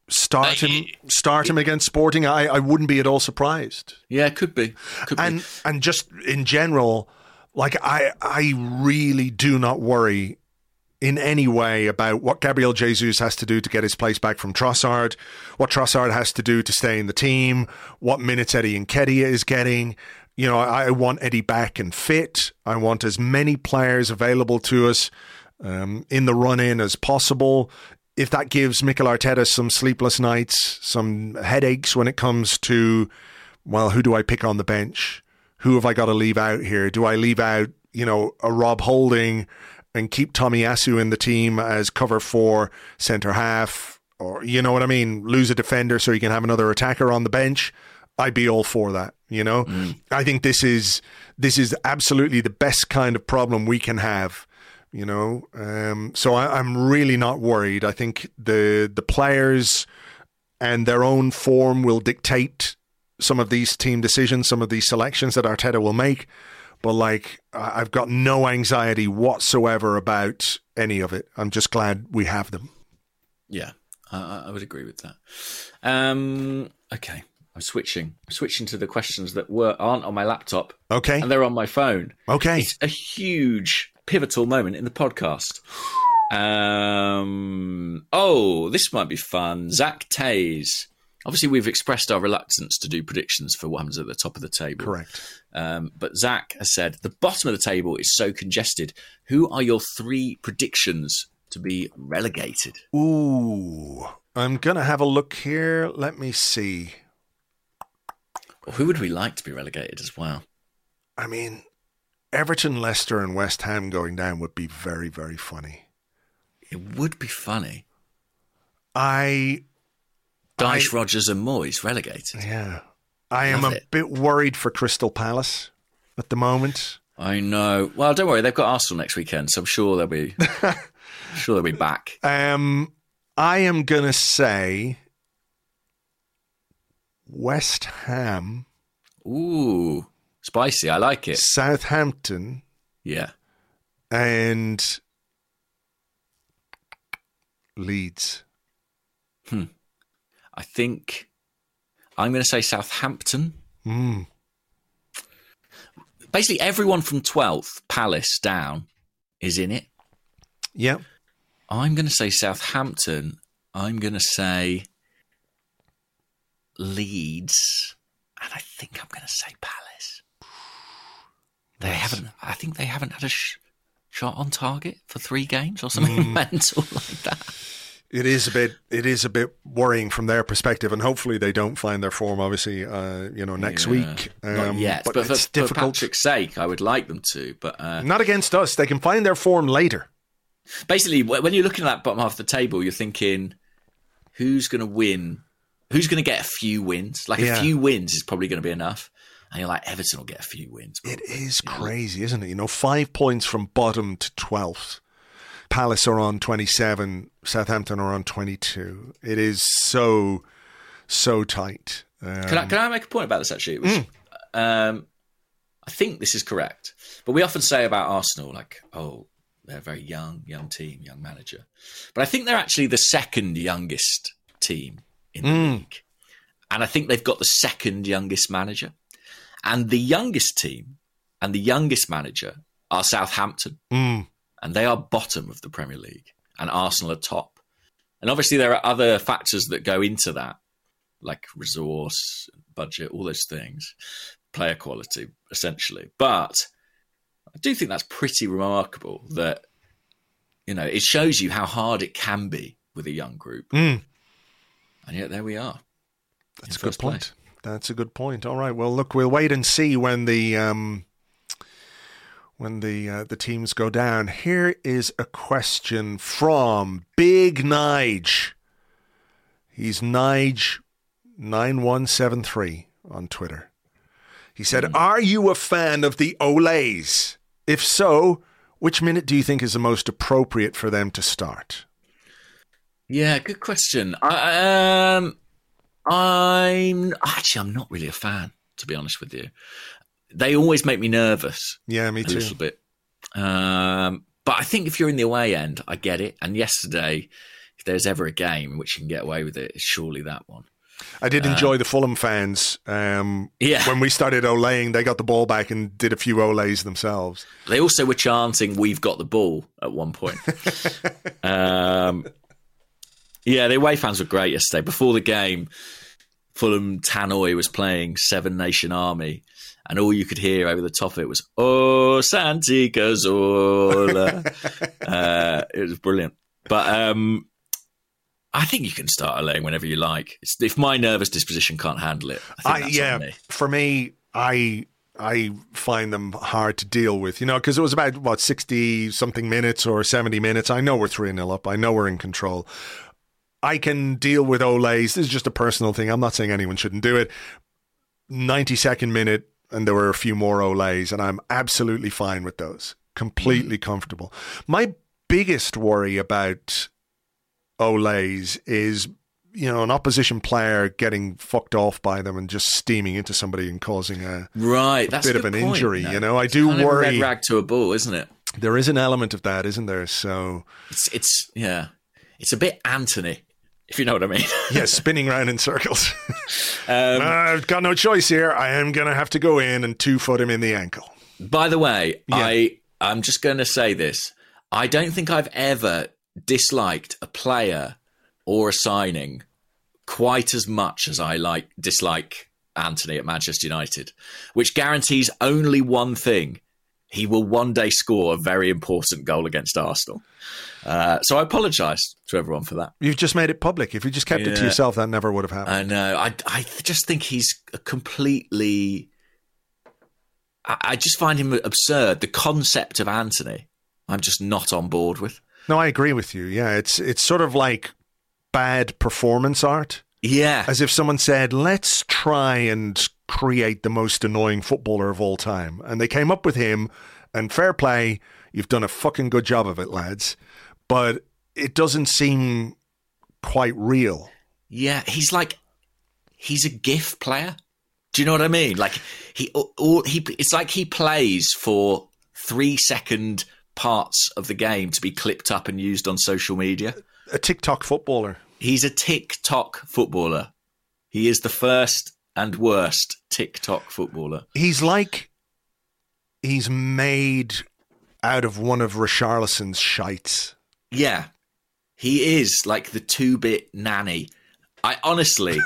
E: start him against Sporting, I wouldn't be at all surprised.
F: Yeah, could be.
E: And just in general, like I really do not worry in any way about what Gabriel Jesus has to do to get his place back from Trossard, what Trossard has to do to stay in the team, what minutes Eddie Nketiah is getting. You know, I want Eddie back and fit. I want as many players available to us in the run-in as possible. If that gives Mikel Arteta some sleepless nights, some headaches when it comes to, well, who do I pick on the bench? Who have I got to leave out here? Do I leave out, you know, a Rob Holding and keep Tomiyasu in the team as cover for centre half? Or, you know what I mean? Lose a defender so you can have another attacker on the bench? I'd be all for that, you know? I think this is absolutely the best kind of problem we can have, you know? So I'm really not worried. I think the players and their own form will dictate some of these team decisions, some of these selections that Arteta will make. But, like, I've got no anxiety whatsoever about any of it. I'm just glad we have them.
F: Yeah, I would agree with that. Okay. I'm switching to the questions that aren't on my laptop.
E: Okay.
F: And they're on my phone.
E: Okay.
F: It's a huge pivotal moment in the podcast. This might be fun. Zach Tays. Obviously, we've expressed our reluctance to do predictions for what happens at the top of the table.
E: Correct.
F: But Zach has said, the bottom of the table is so congested. Who are your 3 predictions to be relegated?
E: Ooh. I'm going to have a look here. Let me see.
F: Who would we like to be relegated as well?
E: I mean, Everton, Leicester and West Ham going down would be very, very funny.
F: It would be funny.
E: Dyche,
F: Rodgers and Moyes relegated.
E: Yeah. I am a bit worried for Crystal Palace at the moment.
F: I know. Well, don't worry. They've got Arsenal next weekend, so I'm sure they'll be back.
E: I am going to say West Ham.
F: Ooh, spicy. I like it.
E: Southampton.
F: Yeah.
E: And Leeds.
F: I think I'm going to say Southampton. Basically, everyone from 12th, Palace down, is in it.
E: Yep.
F: I'm going to say Southampton. I'm going to say Leeds. And I think I'm going to say Palace. I think they haven't had a shot on target for 3 games or something mental like that.
E: It is a bit worrying from their perspective, and hopefully they don't find their form. Obviously, next week.
F: Not yet, but
E: it's
F: for
E: difficult.
F: Patrick's sake, I would like them to. But
E: not against us. They can find their form later.
F: Basically, when you're looking at that bottom half of the table, you're thinking, who's going to win? Who's going to get a few wins? Like a few wins is probably going to be enough. And you're like, Everton will get a few wins. Probably.
E: It is crazy, isn't it? 5 points from bottom to 12th. Palace are on 27. Southampton are on 22. It is so tight.
F: Can I make a point about this, actually? It was, I think this is correct. But we often say about Arsenal, like, oh, they're a very young team, young manager. But I think they're actually the second youngest team in the league. And I think they've got the second youngest manager. And the youngest team and the youngest manager are Southampton. And they are bottom of the Premier League. And Arsenal are top. And obviously there are other factors that go into that, like resource, budget, all those things, player quality, essentially. But I do think that's pretty remarkable that, it shows you how hard it can be with a young group. And yet there we are.
E: That's a good point. That's a good point. All right. Well, look, we'll wait and see when the teams go down. Here is a question from Big Nige. He's Nige9173 on Twitter. He said, Are you a fan of the Olays? If so, which minute do you think is the most appropriate for them to start?
F: Yeah, good question. I'm not really a fan, to be honest with you. They always make me nervous.
E: Yeah, me too.
F: A little bit. But I think if you're in the away end, I get it. And yesterday, if there's ever a game in which you can get away with it, it's surely that one.
E: I did enjoy the Fulham fans. When we started olaying, they got the ball back and did a few olays themselves.
F: They also were chanting, "We've got the ball" at one point. The away fans were great yesterday. Before the game, Fulham Tannoy was playing Seven Nation Army, and all you could hear over the top of it was "Oh, Santi Cazorla." It was brilliant. But I think you can start olaying whenever you like. If my nervous disposition can't handle it, I think that's on me.
E: For me, I find them hard to deal with, because it was about, 60-something minutes or 70 minutes. I know we're 3-0 up. I know we're in control. I can deal with olays. This is just a personal thing. I'm not saying anyone shouldn't do it. 92nd minute, and there were a few more olays, and I'm absolutely fine with those. Completely comfortable. My biggest worry about olays is, an opposition player getting fucked off by them and just steaming into somebody and causing a bit of an injury. I do worry.
F: Red rag to a bull, isn't it?
E: There is an element of that, isn't there? So
F: it's a bit Anthony, if you know what I mean.
E: Yeah, spinning around in circles. I've got no choice here. I am going to have to go in and 2-foot him in the ankle.
F: By the way, I'm just going to say this. I don't think I've ever disliked a player or a signing quite as much as I dislike Anthony at Manchester United, which guarantees only one thing: he will one day score a very important goal against Arsenal. So I apologise to everyone for that.
E: You've just made it public. If you just kept it to yourself, that never would have happened.
F: I know. I just think he's completely... I just find him absurd. The concept of Anthony, I'm just not on board with.
E: No, I agree with you. Yeah, it's sort of like bad performance art.
F: Yeah.
E: As if someone said, let's try and create the most annoying footballer of all time. And they came up with him, and fair play, you've done a fucking good job of it, lads. But it doesn't seem quite real.
F: Yeah, he's a GIF player. Do you know what I mean? Like it's like he plays for 3-second parts of the game to be clipped up and used on social media.
E: A TikTok footballer.
F: He's a TikTok footballer. He is the first and worst TikTok footballer.
E: He's made out of one of Richarlison's shites.
F: Yeah. He is like the 2-bit nanny. I honestly...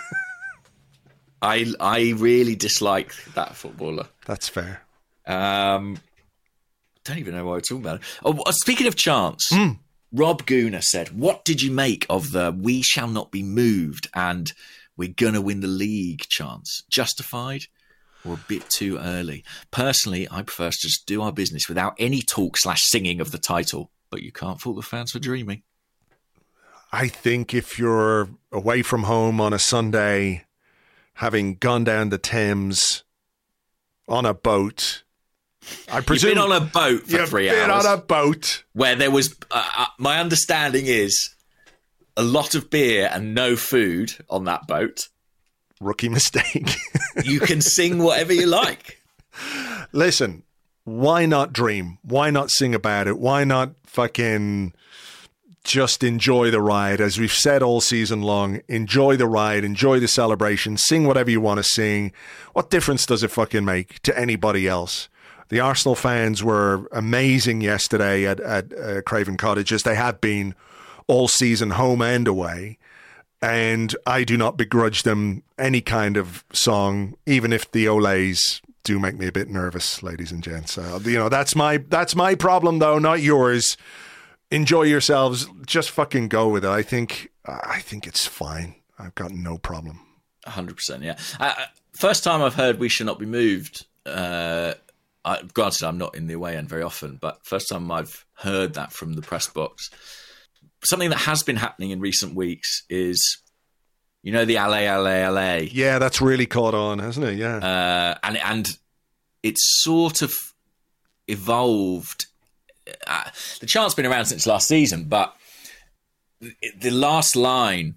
F: I really dislike that footballer.
E: That's fair.
F: Don't even know why we're talking about it. Oh, speaking of chants, Rob Gooner said, "What did you make of the 'we shall not be moved' and 'we're gonna win the league' chants? Justified or a bit too early? Personally, I prefer to just do our business without any talk/singing of the title, but you can't fault the fans for dreaming."
E: I think if you're away from home on a Sunday, having gone down the Thames on a boat, I presume...
F: You've been on a boat for 3 hours.
E: You've been on a boat.
F: Where there was... my understanding is a lot of beer and no food on that boat.
E: Rookie mistake.
F: You can sing whatever you like.
E: Listen, why not dream? Why not sing about it? Why not fucking... just enjoy the ride? As we've said all season long, enjoy the ride, enjoy the celebration, sing whatever you want to sing. What difference does it fucking make to anybody else? The Arsenal fans were amazing yesterday at Craven Cottage, as they have been all season, home and away. And I do not begrudge them any kind of song, even if the olays do make me a bit nervous, ladies and gents. That's my problem, though, not yours. Enjoy yourselves. Just fucking go with it. I think it's fine. I've got no problem.
F: 100%, yeah. First time I've heard "we should not be moved." Granted, I'm not in the away end very often, but first time I've heard that from the press box. Something that has been happening in recent weeks is, the LA.
E: Yeah, that's really caught on, hasn't it? Yeah.
F: And it's sort of evolved. The chant's been around since last season, but the last line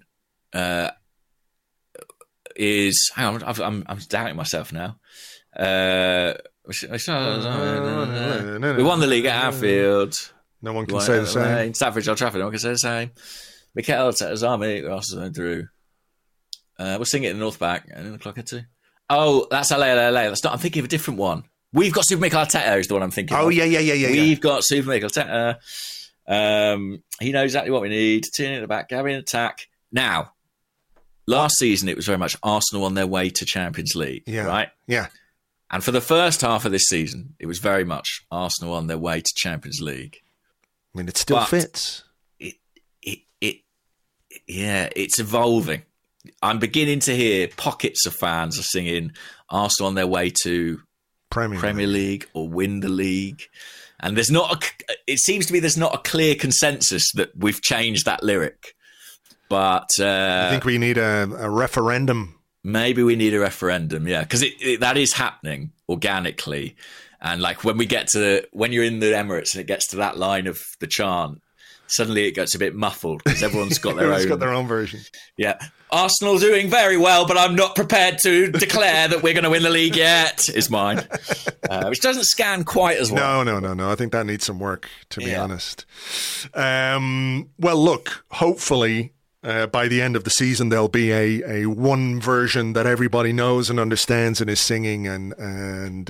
F: is... Hang on, I'm doubting myself now. We won the league at Anfield.
E: No one can say the same.
F: Stafford, Old Trafford, no one can say the same. Mikel Arteta's army, Arsenal Drew. We'll sing it in the North Back and in the clock or two. Oh, that's LA. That's not. I'm thinking of a different one. We've got Super Mikel Arteta is the one I'm thinking of.
E: Oh, yeah.
F: We've got Super Mikel Arteta. He knows exactly what we need. Turn in the back, Gabby in attack. Now, last season it was very much Arsenal on their way to Champions League, right?
E: Yeah.
F: And for the first half of this season, it was very much Arsenal on their way to Champions League.
E: I mean, it still fits.
F: It's evolving. I'm beginning to hear pockets of fans are singing Arsenal on their way to Premier League or win the league. And it seems to me there's not a clear consensus that we've changed that lyric. But
E: I think we need a referendum.
F: Maybe we need a referendum, yeah, because that is happening organically. And like when you're in the Emirates and it gets to that line of the chant, suddenly it gets a bit muffled because everyone's got their
E: Everyone's got their own version.
F: Yeah. Arsenal doing very well, but I'm not prepared to declare that we're going to win the league yet, is mine. Which doesn't scan quite as well.
E: No. I think that needs some work, to be honest. Well, look, hopefully by the end of the season, there'll be a one version that everybody knows and understands and is singing. And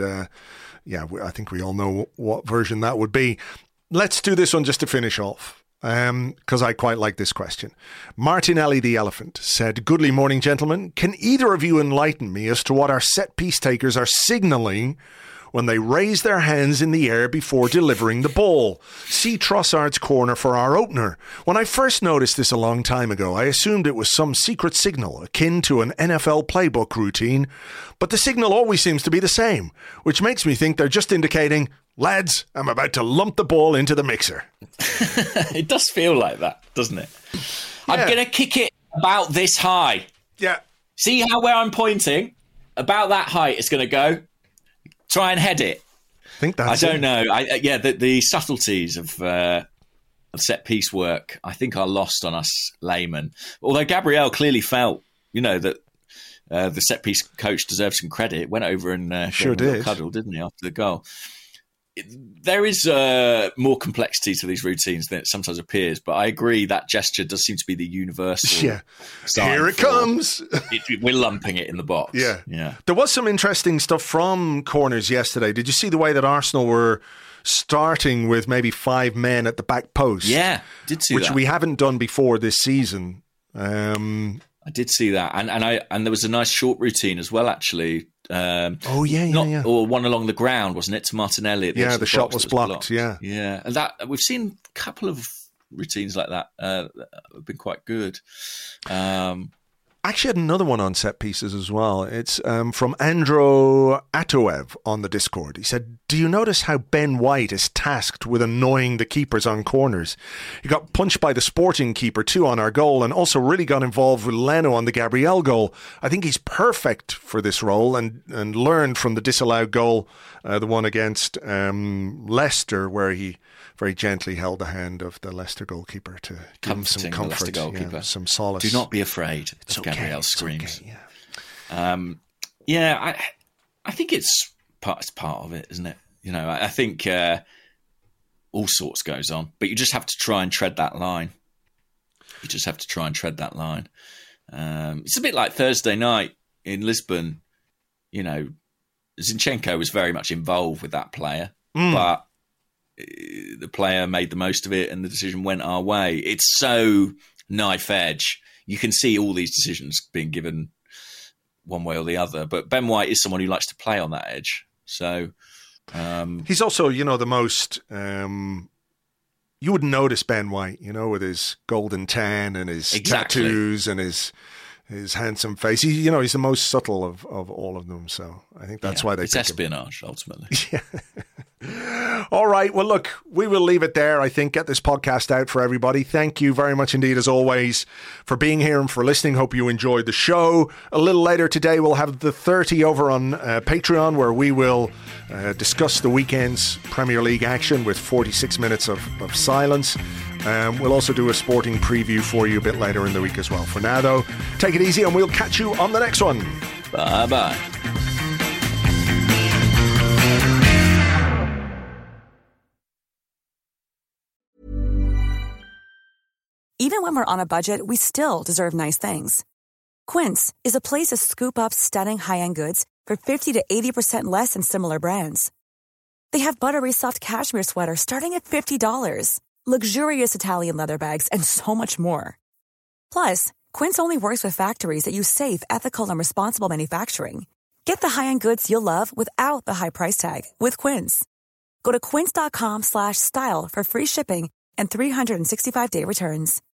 E: I think we all know what version that would be. Let's do this one just to finish off. Because I quite like this question. Martinelli the Elephant said, "Goodly morning, gentlemen. Can either of you enlighten me as to what our set-piece takers are signalling when they raise their hands in the air before delivering the ball? See Trossard's corner for our opener. When I first noticed this a long time ago, I assumed it was some secret signal akin to an NFL playbook routine, but the signal always seems to be the same, which makes me think they're just indicating, lads, I'm about to lump the ball into the mixer."
F: It does feel like that, doesn't it? Yeah. I'm going to kick it about this high.
E: Yeah.
F: See where I'm pointing? About that height it's going to go. Try and head it.
E: I think that's
F: I don't know. The subtleties of set-piece work, I think, are lost on us laymen. Although Gabriel clearly felt, that the set-piece coach deserves some credit. Went over and
E: sure did.
F: A cuddle, didn't he, after the goal? There is more complexity to these routines than it sometimes appears, but I agree that gesture does seem to be the universal.
E: Yeah, here it comes.
F: We're lumping it in the box.
E: Yeah. There was some interesting stuff from corners yesterday. Did you see the way that Arsenal were starting with maybe 5 men at the back post?
F: Yeah, did see
E: which
F: that.
E: we haven't done before this season.
F: I did see that, and there was a nice short routine as well, actually.
E: Yeah.
F: Or one along the ground, wasn't it, to Martinelli? At the edge of
E: the shot was blocked. Yeah,
F: and that we've seen a couple of routines like that that have been quite good.
E: Actually, had another one on set pieces as well. It's from Andro Atoev on the Discord. He said, "Do you notice how Ben White is tasked with annoying the keepers on corners? He got punched by the Sporting keeper too on our goal, and also really got involved with Leno on the Gabriel goal. I think he's perfect for this role and learned from the disallowed goal, the one against Leicester, where he very gently held the hand of the Leicester goalkeeper to give him some comfort, some solace.
F: Do not be afraid of Gabriel's screams."
E: Okay,
F: I think it's part of it, isn't it? I think all sorts goes on, but you just have to try and tread that line. It's a bit like Thursday night in Lisbon. Zinchenko was very much involved with that player, but the player made the most of it and the decision went our way. It's so knife edge. You can see all these decisions being given one way or the other. But Ben White is someone who likes to play on that edge. So
E: he's also, the most... you wouldn't notice Ben White, with his golden tan and hhis tattoos and his handsome face. He's the most subtle of all of them. So I think that's why they
F: it's espionage, ultimately.
E: Yeah. All right. Well, look, we will leave it there, I think. Get this podcast out for everybody. Thank you very much indeed, as always, for being here and for listening. Hope you enjoyed the show. A little later today, we'll have the 30 over on Patreon, where we will discuss the weekend's Premier League action with 46 minutes of silence. We'll also do a sporting preview for you a bit later in the week as well. For now, though, take it easy and we'll catch you on the next one.
F: Bye-bye.
I: Even when we're on a budget, we still deserve nice things. Quince is a place to scoop up stunning high-end goods for 50 to 80% less than similar brands. They have buttery soft cashmere sweaters starting at $50, luxurious Italian leather bags, and so much more. Plus, Quince only works with factories that use safe, ethical, and responsible manufacturing. Get the high-end goods you'll love without the high price tag with Quince. Go to quince.com/style for free shipping and 365-day returns.